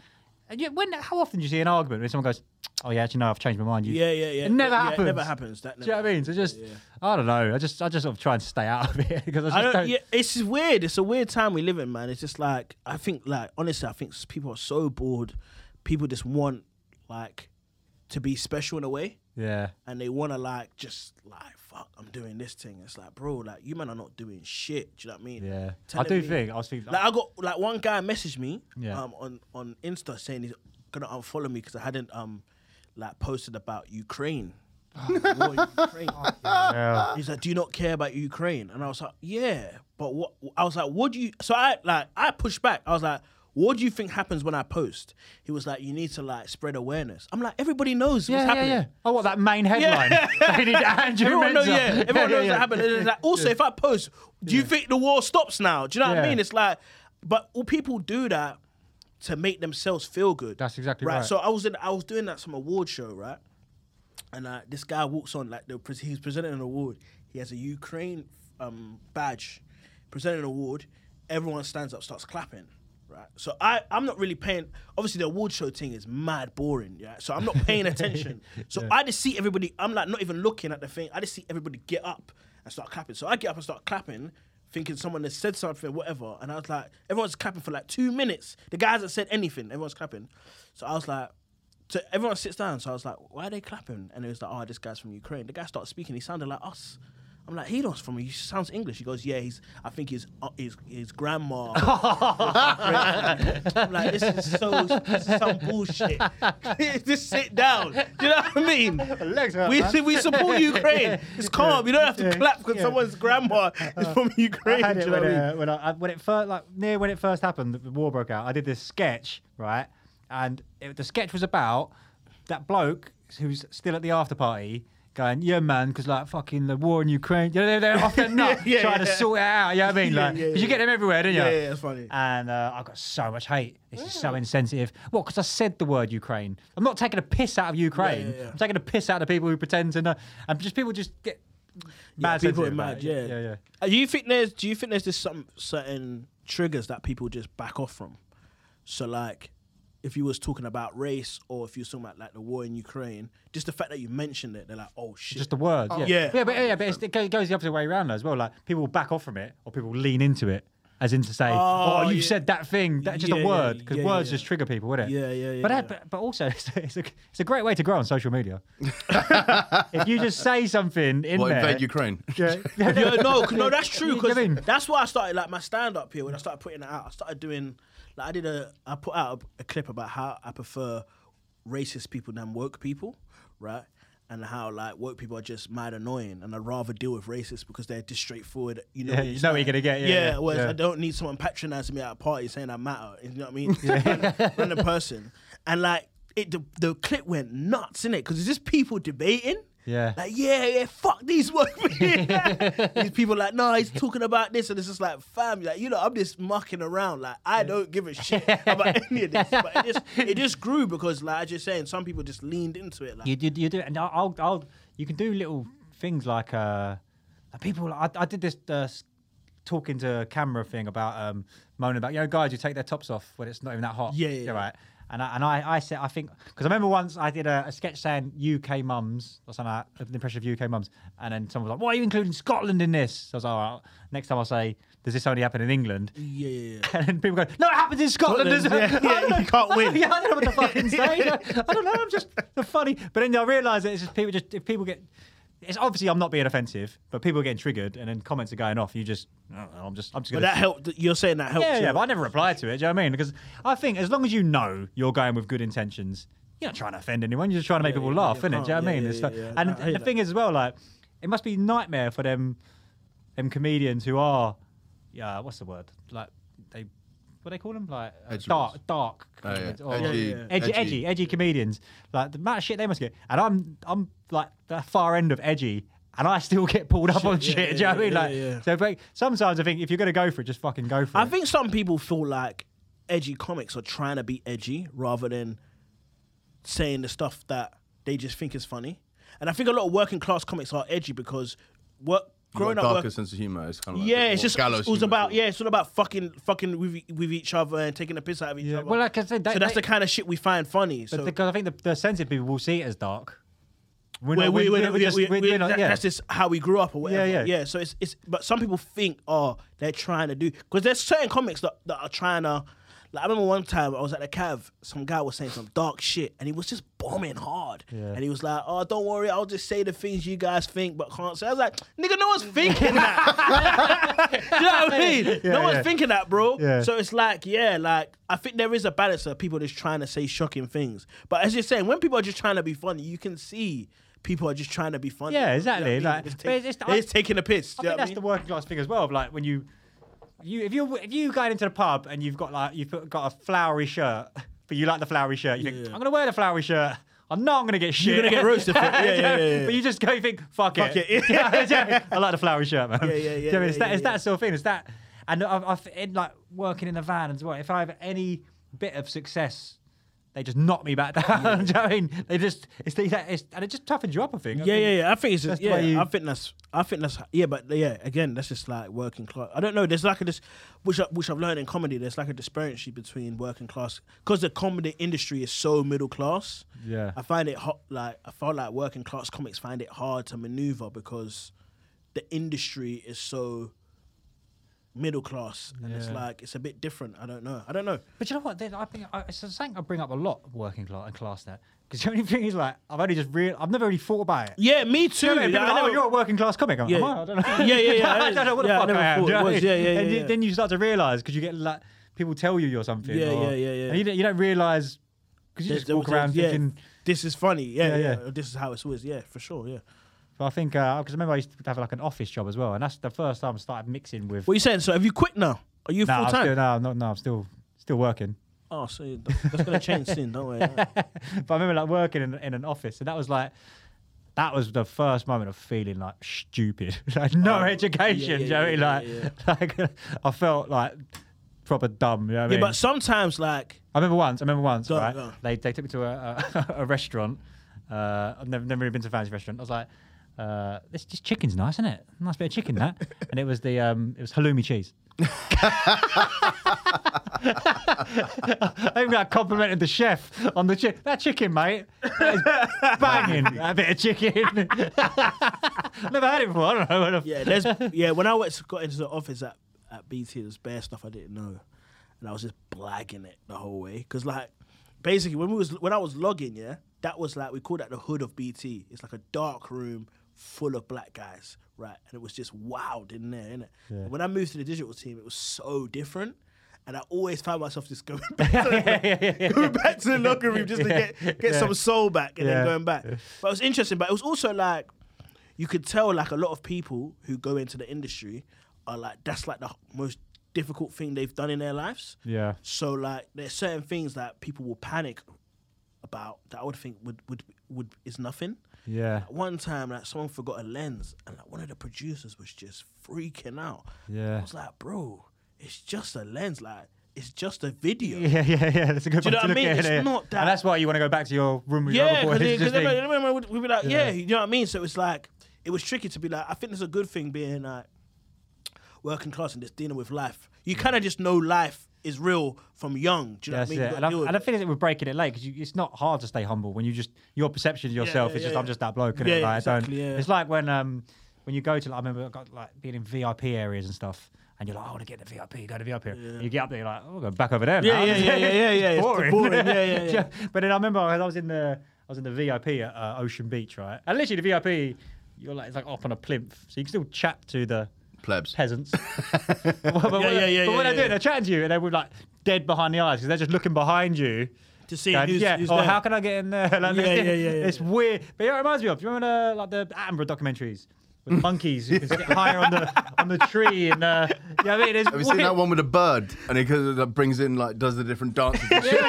How often do you see an argument where someone goes, "Oh yeah, actually no, I've changed my mind." Yeah. It never happens. It never happens. That never do you know what I mean? So just, I don't know. I just sort of try and stay out of it because I just don't. Yeah, it's just weird. It's a weird time we live in, man. It's just like I think, like honestly, I think people are so bored. People just want like to be special in a way. Yeah. And they want to like just like fuck, I'm doing this thing. It's like, bro, like you man are not doing shit. Do you know what I mean? Yeah. Telling I was thinking. Like I got like one guy messaged me Yeah. on Insta saying he's gonna unfollow me because I hadn't like posted about Ukraine. War in Ukraine. Yeah. He's like, do you not care about Ukraine? And I was like, yeah, but what? I was like, what do you? So I pushed back. I was like, what do you think happens when I post? He was like, you need to like spread awareness. I'm like, everybody knows what's happening. Yeah. Oh, what, that main headline? They need Andrew Everyone knows, Mensah. everyone knows what happened. And it's like, also, if I post, do you think the war stops now? Do you know what I mean? It's like, but all people do that to make themselves feel good. That's exactly right. So I was doing that some award show, right? And this guy walks on, like he's presenting an award. He has a Ukraine badge, presenting an award. Everyone stands up, starts clapping. Right, so I'm not really paying. Obviously, the award show thing is mad boring. Yeah, so I'm not paying attention. So I just see everybody. I'm like not even looking at the thing. I just see everybody get up and start clapping. So I get up and start clapping, thinking someone has said something, whatever. And I was like, everyone's clapping for like 2 minutes. The guy hasn't said anything. Everyone's clapping. So I was like, so everyone sits down. So I was like, why are they clapping? And it was like, oh, this guy's from Ukraine. The guy started speaking. He sounded like us. I'm like, he knows from me. He sounds English. He goes, yeah, I think his grandma. I'm like, this is some bullshit. Just sit down. Do you know what I mean? We support Ukraine. It's calm. You don't have to clap because someone's grandma is from Ukraine. I had it do you know what I mean? when it first happened, the war broke out. I did this sketch, right? And the sketch was about that bloke who's still at the after party. Going, yeah, man, because like fucking the war in Ukraine, you know, they're off their nut trying to sort it out. You know what I mean? Like, because you get them everywhere, don't you? Yeah, that's funny. And I got so much hate. It's just so insensitive. What? Because I said the word Ukraine. I'm not taking a piss out of Ukraine. I'm taking a piss out of people who pretend to know. And just people just get mad. People are sensitive mad. about it. Yeah. Do you think there's just some certain triggers that people just back off from? So like, if you was talking about race or if you was talking about like the war in Ukraine, just the fact that you mentioned it, they're like, oh shit. Just the word. But it goes the opposite way around as well. Like people will back off from it or people will lean into it. As in to say, you said that thing, that's just a word, because words just trigger people, wouldn't it? But also, it's a great way to grow on social media. If you just say something in there. Invade Ukraine? No, that's true, because that's why I started like my stand-up here, when I started putting it out. I started doing, like I put out a clip about how I prefer racist people than woke people, right? And how like woke people are just mad annoying, and I'd rather deal with racists because they're just straightforward. You know, you know what you're gonna get. Whereas I don't need someone patronizing me at a party saying I matter. You know what I mean? Random person, and like the clip went nuts, innit? Because it's just people debating. Yeah. Like, fuck these woke people. These people like, no, he's talking about this, and it's just like, fam, like, you know, I'm just mucking around. Like, I don't give a shit about any of this. But it just grew because, like I was just saying, some people just leaned into it. Like, you do, and you can do little things like people. I did this talking to a camera thing about moaning about, you know, guys who take their tops off when it's not even that hot. Yeah. Right. And I said, I think, because I remember once I did a sketch saying UK mums, or something like that, an impression of UK mums, and then someone was like, why are you including Scotland in this? So I was like, all right, next time I'll say, does this only happen in England? Yeah. And then people go, no, it happens in Scotland. You can't win. I don't know what the fucking say. I don't know, I'm just funny. But then I realise that it's just people, if people get, it's obviously I'm not being offensive, but people are getting triggered and then comments are going off. You just, I don't know, I'm just going to. But that helped. You're saying that helped. Yeah, but I never replied to it. Do you know what I mean? Because I think as long as you know you're going with good intentions, you're not trying to offend anyone. You're just trying to make people laugh, isn't it? Do you know what I mean? And the thing is as well, like, it must be a nightmare for them comedians who are, what's the word? Like what do they call them? Like dark comedians, or edgy comedians. Like the amount of shit they must get, and I'm like the far end of edgy, and I still get pulled up on shit. Do you know what I mean? So sometimes I think if you're gonna go for it, just fucking go for it. I think some people feel like edgy comics are trying to be edgy rather than saying the stuff that they just think is funny. And I think a lot of working class comics are edgy because growing got a up, darker sense of humor. It's kind of like yeah, it's more just gallows it was humour about sort of. it's all about fucking with each other and taking the piss out of each other. Well, like I said, so that's the kind of shit we find funny. But So because I think the sensitive people will see it as dark. That's just how we grew up or whatever. Yeah. So it's but some people think, oh, they're trying to do, because there's certain comics that are trying to, like, I remember one time I was at the Cav, some guy was saying some dark shit and he was just bombing hard. Yeah. And he was like, oh, don't worry, I'll just say the things you guys think but can't say. I was like, nigga, no one's thinking that. You know what I mean? No one's thinking that, bro. Yeah. So it's like, I think there is a balance of people just trying to say shocking things. But as you're saying, when people are just trying to be funny, you can see people are just trying to be funny. Yeah, exactly. You know what I mean? They're just taking a piss. I think that's the working class thing as well. Of like when if you go into the pub and you've got a flowery shirt, but you like the flowery shirt, you think I'm gonna wear the flowery shirt. I'm not gonna get shit. You're gonna get roasted for it. Yeah. But you just go, you think, fuck it. Yeah. I like the flowery shirt, man. It's that sort of thing. It's that, and I've in like working in the van as well. If I have any bit of success, they just knock me back down. Do you know what I mean? They just and it just toughens you up. I think. I think it's just, I think that's again, that's just like working class. I don't know. There's like which I've learned in comedy. There's like a disparity between working class, because the comedy industry is so middle class. Yeah. I find it I felt like working class comics find it hard to maneuver because the industry is so middle class, and it's like it's a bit different. I don't know. But you know what? I think it's something I bring up a lot, working class and class that. Because the only thing is, like, I've never really thought about it. Yeah, me too. You know what I mean? You're a working class comic. I don't know. Yeah. I don't know what the fuck I am. And then you start to realise, because you get like people tell you or something. Yeah. And you don't realise, because you just walk around thinking, this is funny. Yeah. This is how it was. Yeah, for sure. Yeah. But I think, because I remember I used to have like an office job as well, and that's the first time I started mixing with. What are you saying? So have you quit now? Are you full time? I'm still working. Oh, so that's gonna change soon, don't worry. But I remember like working in an office, and that was the first moment of feeling like stupid, like no education. You know what I mean? Like I felt like proper dumb. You know what I mean? But sometimes, like, I remember once, right? Go. They took me to a restaurant. I've never really been to a fancy restaurant. I was like, this chicken's nice, isn't it? Nice bit of chicken, that. And it was halloumi cheese. I even got complimented the chef on the chicken. That chicken, mate, that is banging. That bit of chicken. Never had it before. I don't know. When I got into the office at BT, there's bare stuff I didn't know, and I was just blagging it the whole way. Because like, basically, when I was logging, that was like, we called that the hood of BT. It's like a dark room full of black guys, right? And it was just wild in there, innit? Yeah. And when I moved to the digital team, it was so different. And I always found myself just going back to the locker room just to get some soul back and then going back. But it was interesting. But it was also like, you could tell like a lot of people who go into the industry are like, that's like the most difficult thing they've done in their lives. Yeah. So like, there's certain things that people will panic about that I would think would is nothing. Yeah. Like one time, like someone forgot a lens, and like one of the producers was just freaking out. Yeah. I was like, bro, it's just a lens, like it's just a video. Yeah. That's a good Do you know point what I to mean? look It's at it. not that. And that's why you want to go back to your room with your other boys. Because we'd be like, you know what I mean? So it's like, it was tricky to be like, I think there's a good thing being like working class and just dealing with life. You kind of just know life is real from young. Do you know what I mean? And I think that we're breaking it late, because it's not hard to stay humble when your perception of yourself is just I'm just that bloke. Isn't it? Like, exactly. It's like when you go to, like, I remember I got like being in VIP areas and stuff, and you're like, I want to get the VIP, go to VIP here. Yeah. You get up there, you're like, oh, I'll go back over there. Yeah. It's boring. Yeah. But then I remember I was in the VIP at Ocean Beach, right? And literally the VIP, you're like, it's like up on a plinth, so you can still chat to the plebs, peasants. But when they do it, they're chatting to you, and they're like dead behind the eyes because they're just looking behind you to see who's there. How can I get in there? Like, yeah. It's weird. But it reminds me of, do you remember like the Attenborough documentaries with monkeys who can get higher on the tree? And you know what I mean? Have you seen that one with a bird and it brings in, like, does the different dances and shit?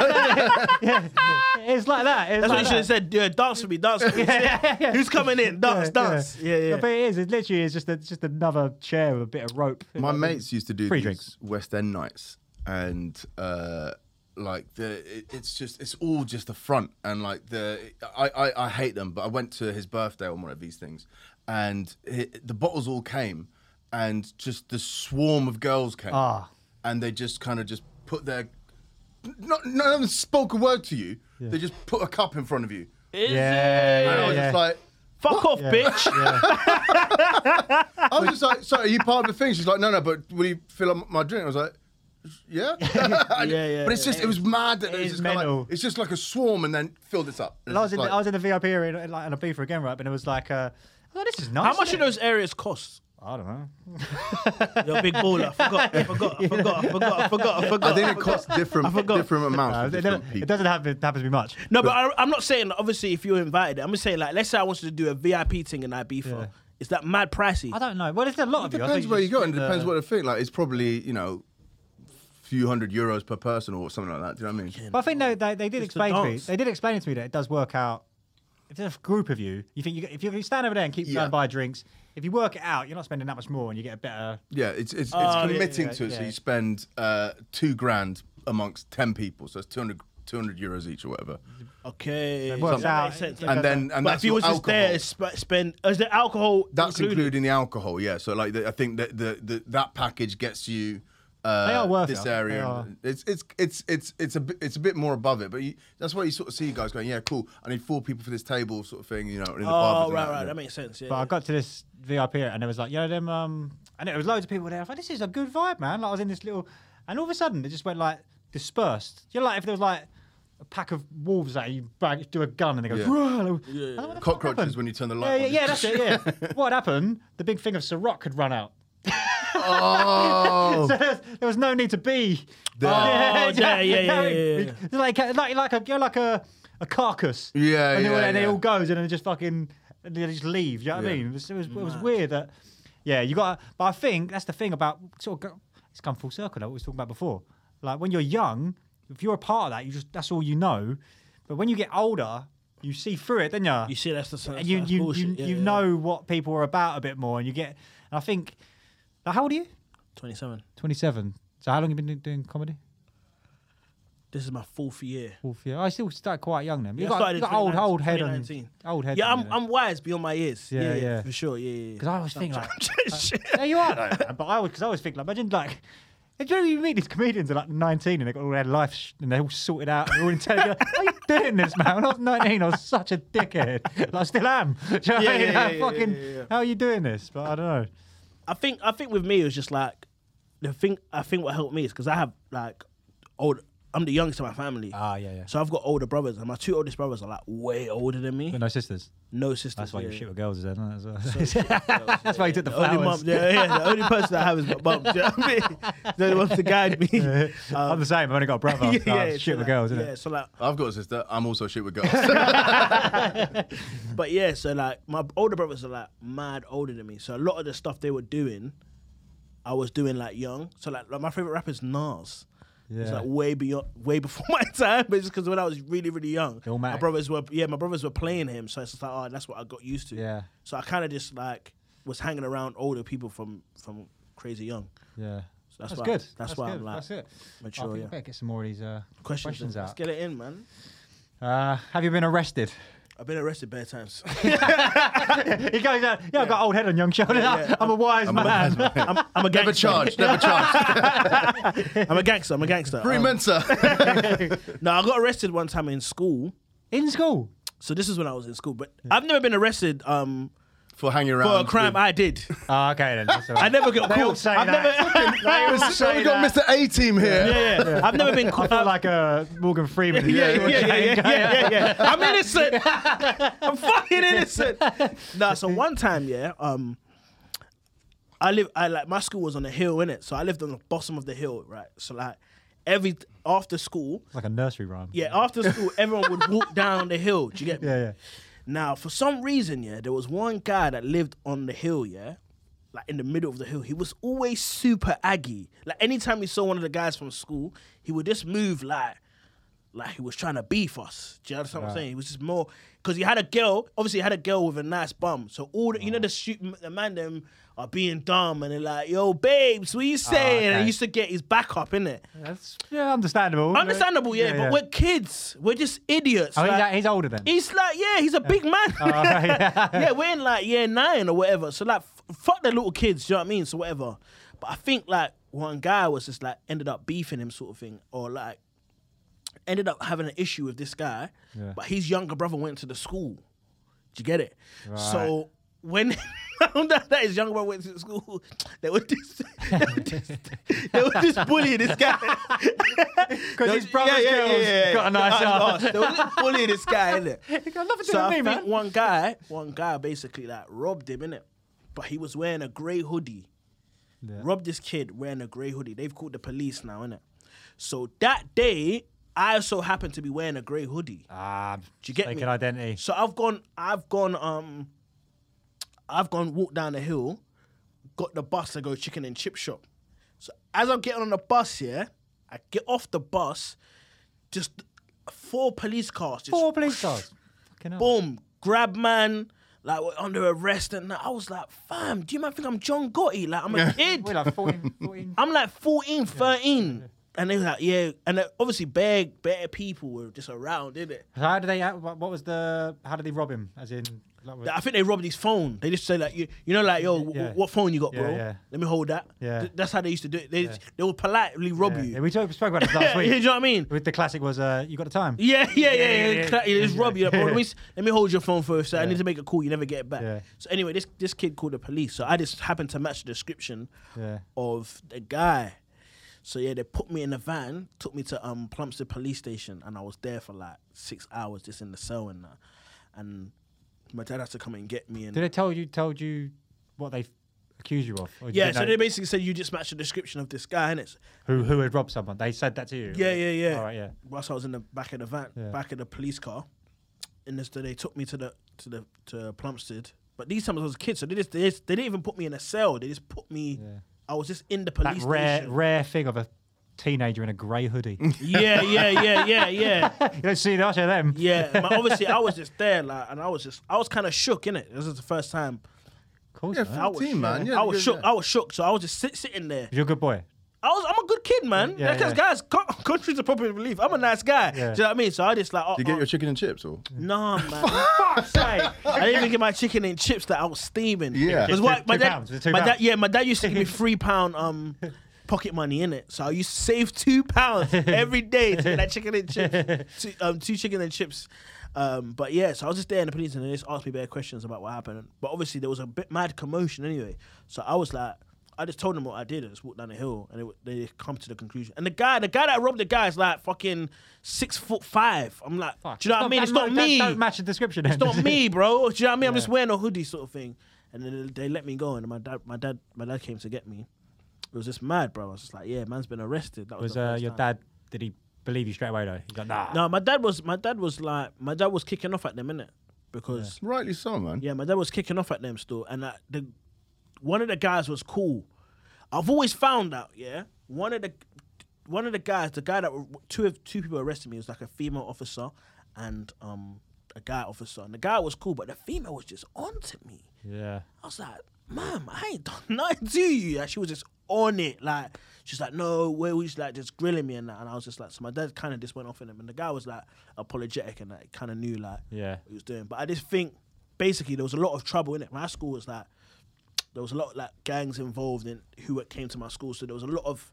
It's like that. That's like what you should have said. Yeah, dance for me. Who's coming in? Dance. Yeah. But it is. It literally is just another chair with a bit of rope. My mates used to do free these drinks. West End nights, and it's all just the front, and like I hate them. But I went to his birthday on one of these things, and the bottles all came, and just the swarm of girls came, and they just kind of just put their, none of them spoke a word to you. Yeah. They just put a cup in front of you. And I was just like, fuck off, bitch. I was just like, sorry, are you part of the thing? She's like, no, but will you fill up my drink? I was like, yeah. But it's just, it was mad that it was just mental. It's just like a swarm and then fill this up. I was in the VIP area in Ibiza again, right? And it was like, oh, this is nice. How much do those areas cost? I don't know. You're a big baller. I forgot. I think it costs different amounts for different people. It doesn't happen to be much. No, but I'm not saying, obviously, if you're invited, I'm just saying, like, let's say I wanted to do a VIP thing in Ibiza. Yeah. Is that mad pricey? I don't know. Well, there's a lot of it. Depends where you go and it depends what they think. Like, it's probably, you know, few €100 per person or something like that. Do you know what I mean? But I think they did explain to me. They did explain it to me that it does work out. If there's a group of you, you think if you stand over there and keep going and buy drinks, if you work it out, you're not spending that much more and you get a better. Yeah, it's committing to it. So you spend $2,000 amongst 10 people, so it's €200 each or whatever. Okay, it works out. And but if you was just there, spend is the alcohol? That's including the alcohol. Yeah, so like I think that that package gets you. They are worth this area. It's a bit more above it, but that's why you sort of see guys going, yeah, cool. I need 4 people for this table, sort of thing. You know, in the pub. Right, that makes sense. Yeah. But I got to this VIP and there was like, them, and there was loads of people there. I was like, this is a good vibe, man. Like I was in this little, and all of a sudden it just went like dispersed. You know, like if there was like a pack of wolves that you do a gun and they go, cockroaches when you turn the light on. Yeah, that's it. Yeah. What happened? The big thing of Ciroc had run out. Oh, so there was no need to be. Yeah. Like a carcass. And it all goes and then just fucking they just leave. You know what I mean? It was weird that. Yeah, you got. But I think that's the thing about sort of. It's come full circle. Like what we was talking about before. Like when you're young, if you're a part of that, that's all you know. But when you get older, you see through it, don't you? You see that's the. And you know what people are about a bit more, and you get. And I think. Now, how old are you? 27. 27. So how long have you been doing comedy? This is my 4th year. 4th year. I still started quite young then. Yeah, you got old head on. Old head. Yeah, I'm wise beyond my years. Yeah, for sure. Yeah. Because I always think like, yeah, you are. Though, but I always think like, imagine like. Do you know you meet these comedians at like 19 and they've got all their life and they're all sorted out and they're all intelligent? Like, how are you doing this, man? When I was 19, I was such a dickhead. Like, I still am. Do you know what I mean? How are you doing this? But I don't know. I think with me it was just like the thing. I think what helped me is because I have like I'm the youngest of my family. Yeah. So I've got older brothers, and my 2 oldest brothers are like way older than me. But no sisters. No sisters. That's why you shit with girls, isn't it? As well. That's why you took the flowers. The only person I have is my mum. Do you know what I mean? They're the ones to guide me. I'm the same. I've only got a brother. Shit with girls, isn't it? So like, I've got a sister. I'm also shit with girls. But yeah, so like my older brothers are like mad older than me. So a lot of the stuff they were doing, I was doing like young. So like my favorite rapper is Nas. Yeah. It's like way before my time, but it's because when I was really, really young, my brothers were playing him, so it's just like, that's what I got used to. Yeah. So I kind of just like was hanging around older people from crazy young. Yeah. So that's good. That's why I'm like, that's it. mature. I better get some more of these questions out. Let's get it in, man. Have you been arrested? I've been arrested bare times. He goes out. Yeah, I've got old head on young shoulders. Yeah. I'm a wise man. I'm a gangster. Never charged. I'm a gangster. Free Mensa. No, I got arrested one time in school. In school? So this is when I was in school, but I've never been arrested. For hanging around. For a crime I did. Oh, okay then. That's all right. I never got caught. I've never. We got Mr. A-Team here. Yeah. I've never been caught. I feel like Morgan Freeman. Yeah. I'm innocent. I'm fucking innocent. Nah, so one time, my school was on a hill, innit? So I lived on the bottom of the hill, right? So like after school. It's like a nursery rhyme. Yeah, after school, everyone would walk down the hill. Do you get me? Yeah. Now, for some reason, there was one guy that lived on the hill, like in the middle of the hill. He was always super aggy. Like anytime he saw one of the guys from school, he would just move like like he was trying to beef us. Do you understand what I'm saying? He was just more because he had a girl. Obviously, he had a girl with a nice bum. So all the, you know, the man them are being dumb and they're like, "Yo, babes, what you saying?" And he used to get his back up, innit? That's understandable. Understandable, yeah. But we're kids. We're just idiots. Oh, like, he's older then. He's like, he's a big man. Yeah, we're in like year 9 or whatever. So like, fuck the little kids. Do you know what I mean? So whatever. But I think like one guy was just like ended up beefing him, sort of thing, or like ended up having an issue with this guy. Yeah. But his younger brother went to the school. Do you get it? Right. So when found out that his younger brother went to the school, they were just bullying this guy. Because his brother's girl's got a nice ass. They were just bullying this guy, innit? He got nothing to do So with I me, think man. one guy basically like robbed him, innit? But he was wearing a grey hoodie. Yeah. Robbed this kid wearing a grey hoodie. They've called the police now, innit? So that day, I also happened to be wearing a grey hoodie. Do you get me? Identity. So I've gone walk down the hill, got the bus to go chicken and chip shop. So as I'm getting on the bus, I get off the bus, just 4 police cars. Just 4 police cars. Fucking hell. Boom, grab man, like we're under arrest and that. I was like, fam, do you man think I'm John Gotti? Like I'm a kid. We're like 14. I'm like 14, 13. Yeah. And they were like, yeah. And obviously bare people were just around, innit? So how did they, how did they rob him? As in... I think they robbed his phone. They just say like, you know, like, yo, what phone you got, bro? Yeah. Let me hold that. Yeah. That's how they used to do it. They would politely rob you. Yeah, we spoke about this last week. You know what I mean? With the classic was, you got the time? Yeah. Just rob you. Like, bro, let me hold your phone first. I need to make a call. You never get it back. Yeah. So anyway, this kid called the police. So I just happened to match the description of the guy. So yeah, they put me in a van, took me to Plumstead police station, and I was there for like 6 hours just in the cell and that. And my dad had to come and get me. And did they told you what they accused you of? Yeah, so they basically said you just matched the description of this guy, innit? Who had robbed someone? They said that to you? Yeah. All right, yeah. Whilst I was in the back of the van, back of the police car, and they took me to Plumstead. But these times I was a kid, so they didn't even put me in a cell. They just put me. Yeah. I was just in the police station. Rare thing of a teenager in a grey hoodie. Yeah. You don't see much of them. Yeah, obviously I was just there, like, and I was kind of shook, innit? This was the first time. Of course, yeah, 14, man. Yeah, I was shook. I was shook, so I was just sitting there. You're a good boy. I'm a good kid, man. Because guys, country's a popular belief. I'm a nice guy. Yeah. Do you know what I mean? So I just like. Did you get your chicken and chips or? No, man. Fuck's sake! I didn't even get my chicken and chips that I was steaming. Yeah. Because my dad used to give me £3 pocket money in it. So I used to save £2 every day to get that chicken and chips. 2 chicken and chips. But yeah, so I was just there in the police and they just asked me bare questions about what happened. But obviously there was a bit mad commotion anyway. So I was like, I just told them what I did. I just walked down the hill and they come to the conclusion. And the guy that robbed the guy is like fucking 6'5". I'm like, do you know what I mean? It's not me. Don't match the description. It's not me, bro. Do you know what I mean? I'm just wearing a hoodie sort of thing. And then they let me go and my dad came to get me. It was just mad, bro. I was just like, yeah, man's been arrested. That was your dad, did he believe you straight away though? He's like, nah. No, my dad was kicking off at them, innit? Because rightly so, man. Yeah, my dad was kicking off at them still. And one of the guys was cool. I've always found out, one of the guys, the guy that two people arrested me was like a female officer and a guy officer. And the guy was cool, but the female was just on to me. Yeah. I was like, Mom, I ain't done nothing to you. Like, she was just on it. Like, she's like, no, where was like just grilling me and that. And I was just like, so my dad kind of just went off on him. And the guy was like apologetic and like kind of knew like what he was doing. But I just think basically there was a lot of trouble in it. My school was like, there was a lot of like gangs involved in who came to my school. So there was a lot of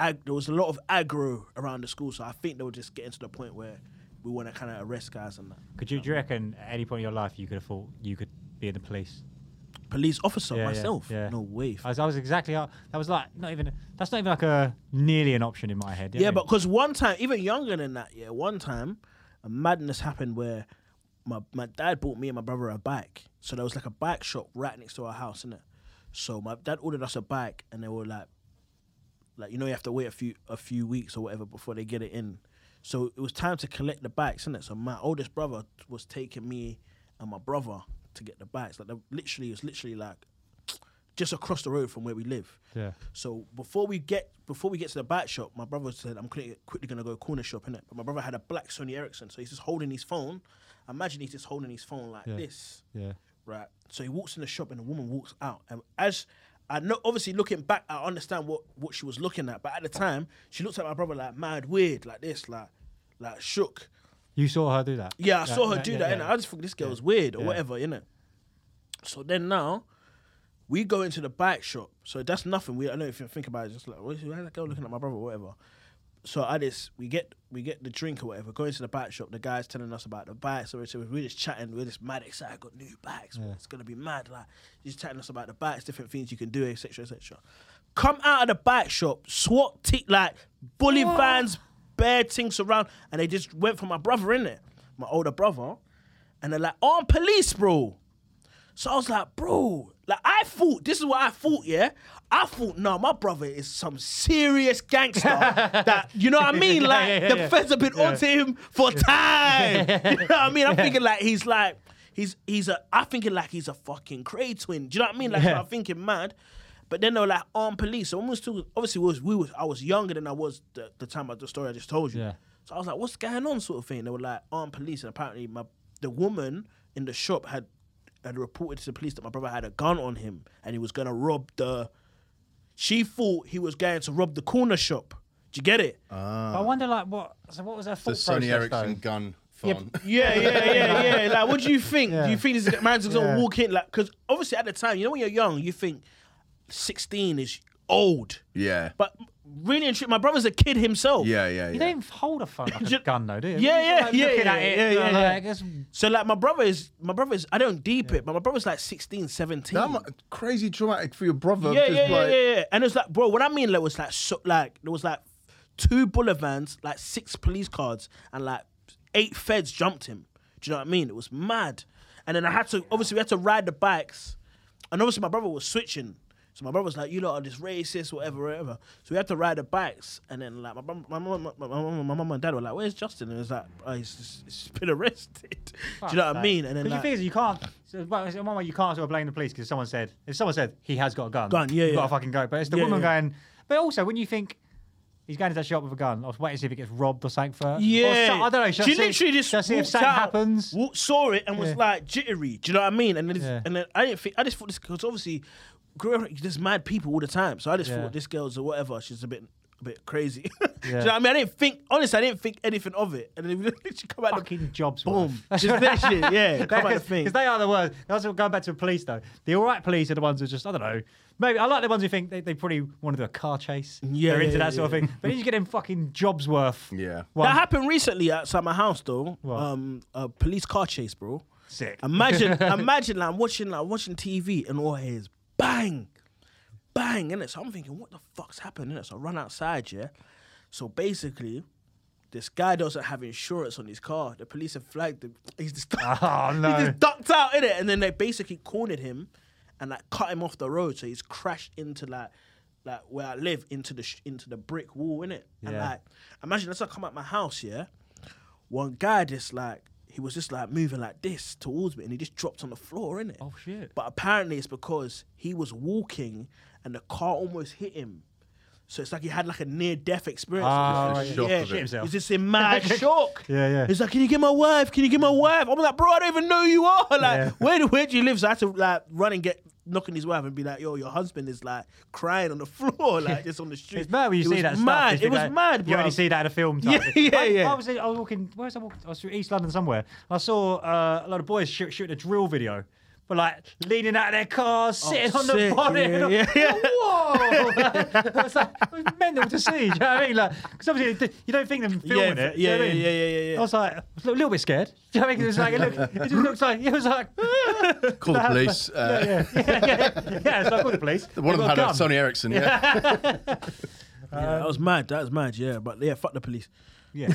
aggro around the school. So I think they were just getting to the point where we want to kind of arrest guys and that. Do you reckon at any point in your life you could have thought you could be in the police? Police officer myself? Yeah. No way. I was exactly. That was like that's not even like a nearly an option in my head. Yeah, but because one time, even younger than that, one time, a madness happened where my dad bought me and my brother a bike. So there was like a bike shop right next to our house, innit? So my dad ordered us a bike, and they were like you know, you have to wait a few weeks or whatever before they get it in. So it was time to collect the bikes, innit? So my oldest brother was taking me and my brother to get the bikes. Like it's literally like just across the road from where we live. Yeah. So before we get to the bat shop, my brother said, I'm quickly gonna go corner shop, innit? But my brother had a black Sony Ericsson, so he's just holding his phone. Imagine he's just holding his phone like this. Yeah. Right. So he walks in the shop and the woman walks out. And as I know, obviously looking back, I understand what she was looking at. But at the time, she looked at my brother like mad weird, like this, like shook. You saw her do that? Yeah, I saw her do that, yeah. innit? I just thought this girl was weird or whatever, innit? So then now, we go into the bike shop. So that's nothing. I don't know if you think about it, just like, why's that girl looking at my brother or whatever? So we get the drink or whatever, go into the bike shop, the guy's telling us about the bikes. So we're just chatting, we're just mad excited, got new bikes, it's gonna be mad. Like, he's telling us about the bikes, different things you can do, etc. etc. Come out of the bike shop, SWAT like bully vans, bare things around, and they just went for my brother, innit? My older brother, and they're like, armed police, bro. So I was like, bro, like this is what I thought, yeah? I thought, no, my brother is some serious gangster that, you know what I mean? Like, the feds have been onto him for time. You know what I mean? I'm thinking like he's a fucking Cray twin. Do you know what I mean? Like, so I'm thinking mad. But then they were like armed police. So obviously I was younger than I was the time of the story I just told you. Yeah. So I was like, what's going on, sort of thing. They were like armed police, and apparently the woman in the shop had reported to the police that my brother had a gun on him and he was going to rob she thought he was going to rob the corner shop. Do you get it? But I wonder, like, what was her thought process, Sony Ericsson though? gun phone. Yeah. Like, what do you think? Do you think this man's going to walk in? Like, because obviously at the time, you know, when you're young, you think 16 is old. Yeah. But really and truly, my brother's a kid himself. Yeah. You don't even hold a phone like a gun, though, do you? Yeah. Like, so like my brother is I don't deep it, but my brother's like 16, 17. That crazy traumatic for your brother. Yeah. And it was like, bro, what I mean, like, was like there was like 2 bullet vans, like 6 police cars, and like 8 feds jumped him. Do you know what I mean? It was mad. And then we had to ride the bikes, and obviously my brother was switching. So my brother was like, you lot are just racist, whatever. So we had to ride the bikes, and then like my mum and dad were like, where's Justin? And it was like, oh, he's been arrested. Do you know what I mean? And then because you can't. You can't sort of blame the police because if someone said he has got a gun, you've got to fucking go. But it's the woman going. But also, when you think he's going to that shop with a gun, I was waiting to see if he gets robbed or something first. Yeah, I don't know. She literally just see if something happens. Saw it and was like jittery. Do you know what I mean? And then I just thought this, because obviously, there's mad people all the time. So I just thought this girl's or whatever, she's a bit crazy. Do you know what I mean? I didn't think anything of it. And then she come out fucking jobs. Boom. Just that shit. Yeah. Come out the thing. Because they are the worst. Also, going back to the police though, the alright police are the ones who just, I don't know. Maybe I like the ones who think they probably want to do a car chase. Yeah, they're into that sort of thing. But then you get them fucking jobs worth. Yeah. That happened recently outside my house though. What? A police car chase, bro. Sick. Imagine like I'm watching TV and all I hear is bang, innit? So I'm thinking, what the fuck's happened, innit? So I run outside, yeah. So basically, this guy doesn't have insurance on his car. The police have flagged him. He's just no. He just ducked out, innit? And then they basically cornered him and like cut him off the road. So he's crashed into like where I live into the brick wall, innit? Yeah. And like, imagine as I come out my house, yeah. One guy just like, he was just like moving like this towards me and he just dropped on the floor, innit? Oh shit. But apparently it's because he was walking and the car almost hit him. So it's like he had like a near-death experience. He's just in mad shock. Yeah. He's like, can you get my wife? I'm like, bro, I don't even know who you are. Like, where do you live? So I had to like run and knocking his wife and be like, yo, your husband is like crying on the floor, like just on the street. It's mad when you see that mad. stuff. It was mad, bro. You only see that in a film type thing. I was walking, where was I walking? I was through East London somewhere. I saw a lot of boys shooting a drill video. But like leaning out of their cars, sitting on the bonnet. Yeah. Whoa! It was mental to see. Do you know what I mean? Like, because obviously you don't think them filming it. Yeah. I was like a little bit scared. Do you know what I mean? It was like it just looks like it was like. Call the police. Yeah. So I called the police. One of them had a Sony Ericsson. Yeah. That was mad. Yeah, but yeah, fuck the police. Yeah.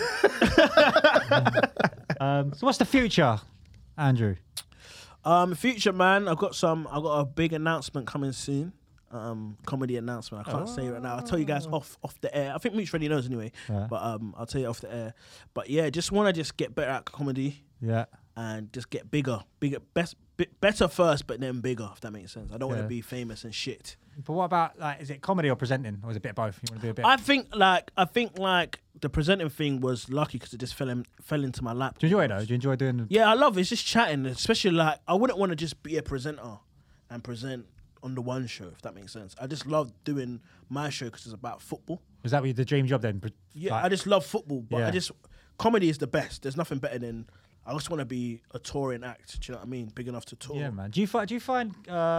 So what's the future, Andrew? Future, man, I've got a big announcement coming soon. Comedy announcement. I can't say it right now. I'll tell you guys off the air. I think Mooch already knows anyway. Yeah. But I'll tell you off the air. But yeah, just want to get better at comedy. Yeah. and just get bigger, better first, but then bigger. If that makes sense. I don't want Yeah. to be famous and shit. But what about like, is it comedy or presenting, or is it a bit of both? You want to do a bit? I think like the presenting thing was lucky because it just fell into my lap. Do you enjoy it though? Do you enjoy doing? Yeah, I love it. It's just chatting, especially like I wouldn't want to just be a presenter and present on the one show, if that makes sense. I just love doing my show because it's about football. Was that the dream job then? Yeah, Like- I just love football, but Yeah. comedy is the best. There's nothing better than. I just want to be a touring act. Do you know what I mean? Big enough to tour. Yeah, man. Do you find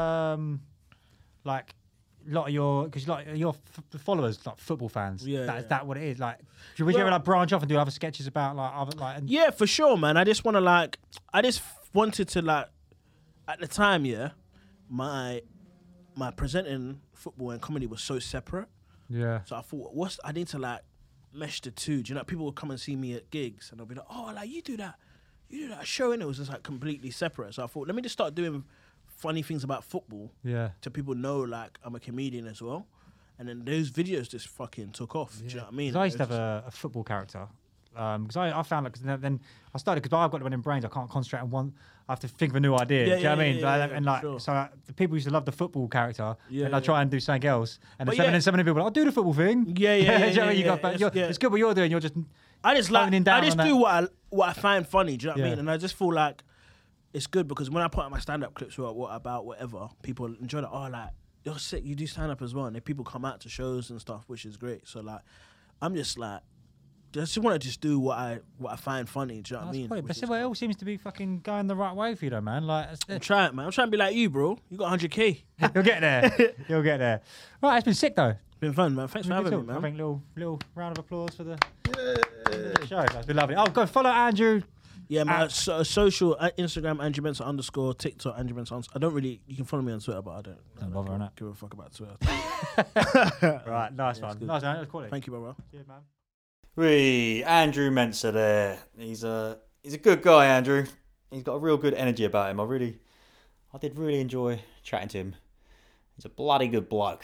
like a lot of your followers like football fans? Yeah, Is that what it is? Like, would you ever like branch off and do other sketches about like other like? And Yeah, for sure, man. I just want to I just wanted to at the time, my presenting football and comedy was so separate. Yeah. So I thought, I need to mesh the two. Do you know, people would come and see me at gigs and they'll be like, oh, like you do that show, and it was just like completely separate. So I thought, let me just start doing funny things about football. Yeah. To people know like I'm a comedian as well. And then those videos just fucking took off. Do you know what I mean? 'Cause I used to have a football character. Because I found like, cause then I started, because I've got one in brains, I can't concentrate on one. I have to think of a new idea. Yeah, do you know what I mean? yeah, and like, sure. so the people used to love the football character, Yeah, and I try and do something else. And But then some of the people are like, I'll do the football thing. Yeah, Do yeah, you know what I yeah, mean? You yeah, got- but yeah. it's good what you're doing. You're just I just honing down I just on do that. what I find funny. Do you know what I Yeah. mean? And I just feel like it's good because when I put out my stand-up clips or what about whatever, people enjoy it. Oh, like you're sick. You do stand-up as well, and then people come out to shows and stuff, which is great. So like, I'm just like, just want to just do what I find funny. Do you know what I mean? But Which see, is well, it all seems to be fucking going the right way for you, though, man. Like, I'm trying, man. I'm trying to be like you, bro. You got 100K. You'll get there. You'll get there. Right, it's been sick though. Been fun, man. Thanks for having me, man. I think little round of applause for the show. That's been lovely. Oh, go follow Andrew. Yeah, my social Instagram Andrew Benson _ TikTok Andrew Benson. I don't really. You can follow me on Twitter, but I don't bother on that. Give a fuck about Twitter. Right, nice one. good. Nice, man. That was quality. Thank you, bro. Cheers, man. Andrew Mensah there. He's a good guy, Andrew. He's got a real good energy about him. I did really enjoy chatting to him. He's a bloody good bloke.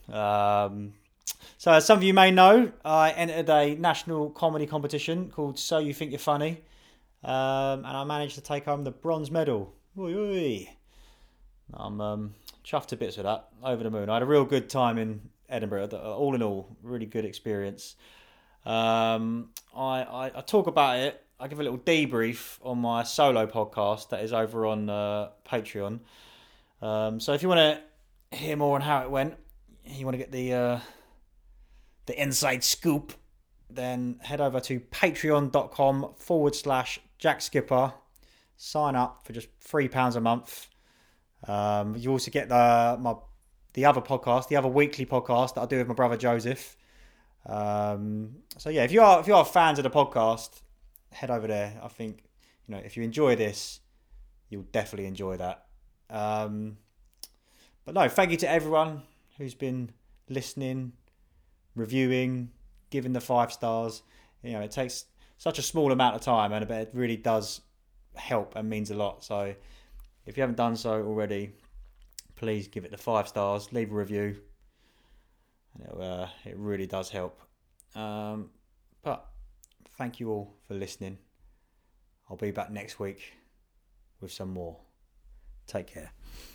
So as some of you may know, I entered a national comedy competition called So You Think You're Funny. And I managed to take home the bronze medal. Oi, oi. I'm chuffed to bits with that. Over the moon. I had a real good time in Edinburgh. All in all, really good experience. I talk about it. I give a little debrief on my solo podcast that is over on Patreon. So if you want to hear more on how it went, you want to get the inside scoop, then head over to patreon.com/Jack Skipper. Sign up for just £3 a month. You also get the other podcast, the other weekly podcast that I do with my brother Joseph. So yeah, if you are fans of the podcast, head over there. I think, if you enjoy this, you'll definitely enjoy that. But no, thank you to everyone who's been listening, reviewing, giving the 5 stars. It takes such a small amount of time, and it really does help and means a lot. So if you haven't done so already, please give it the 5 stars, leave a review. And it really does help. But thank you all for listening. I'll be back next week with some more. Take care.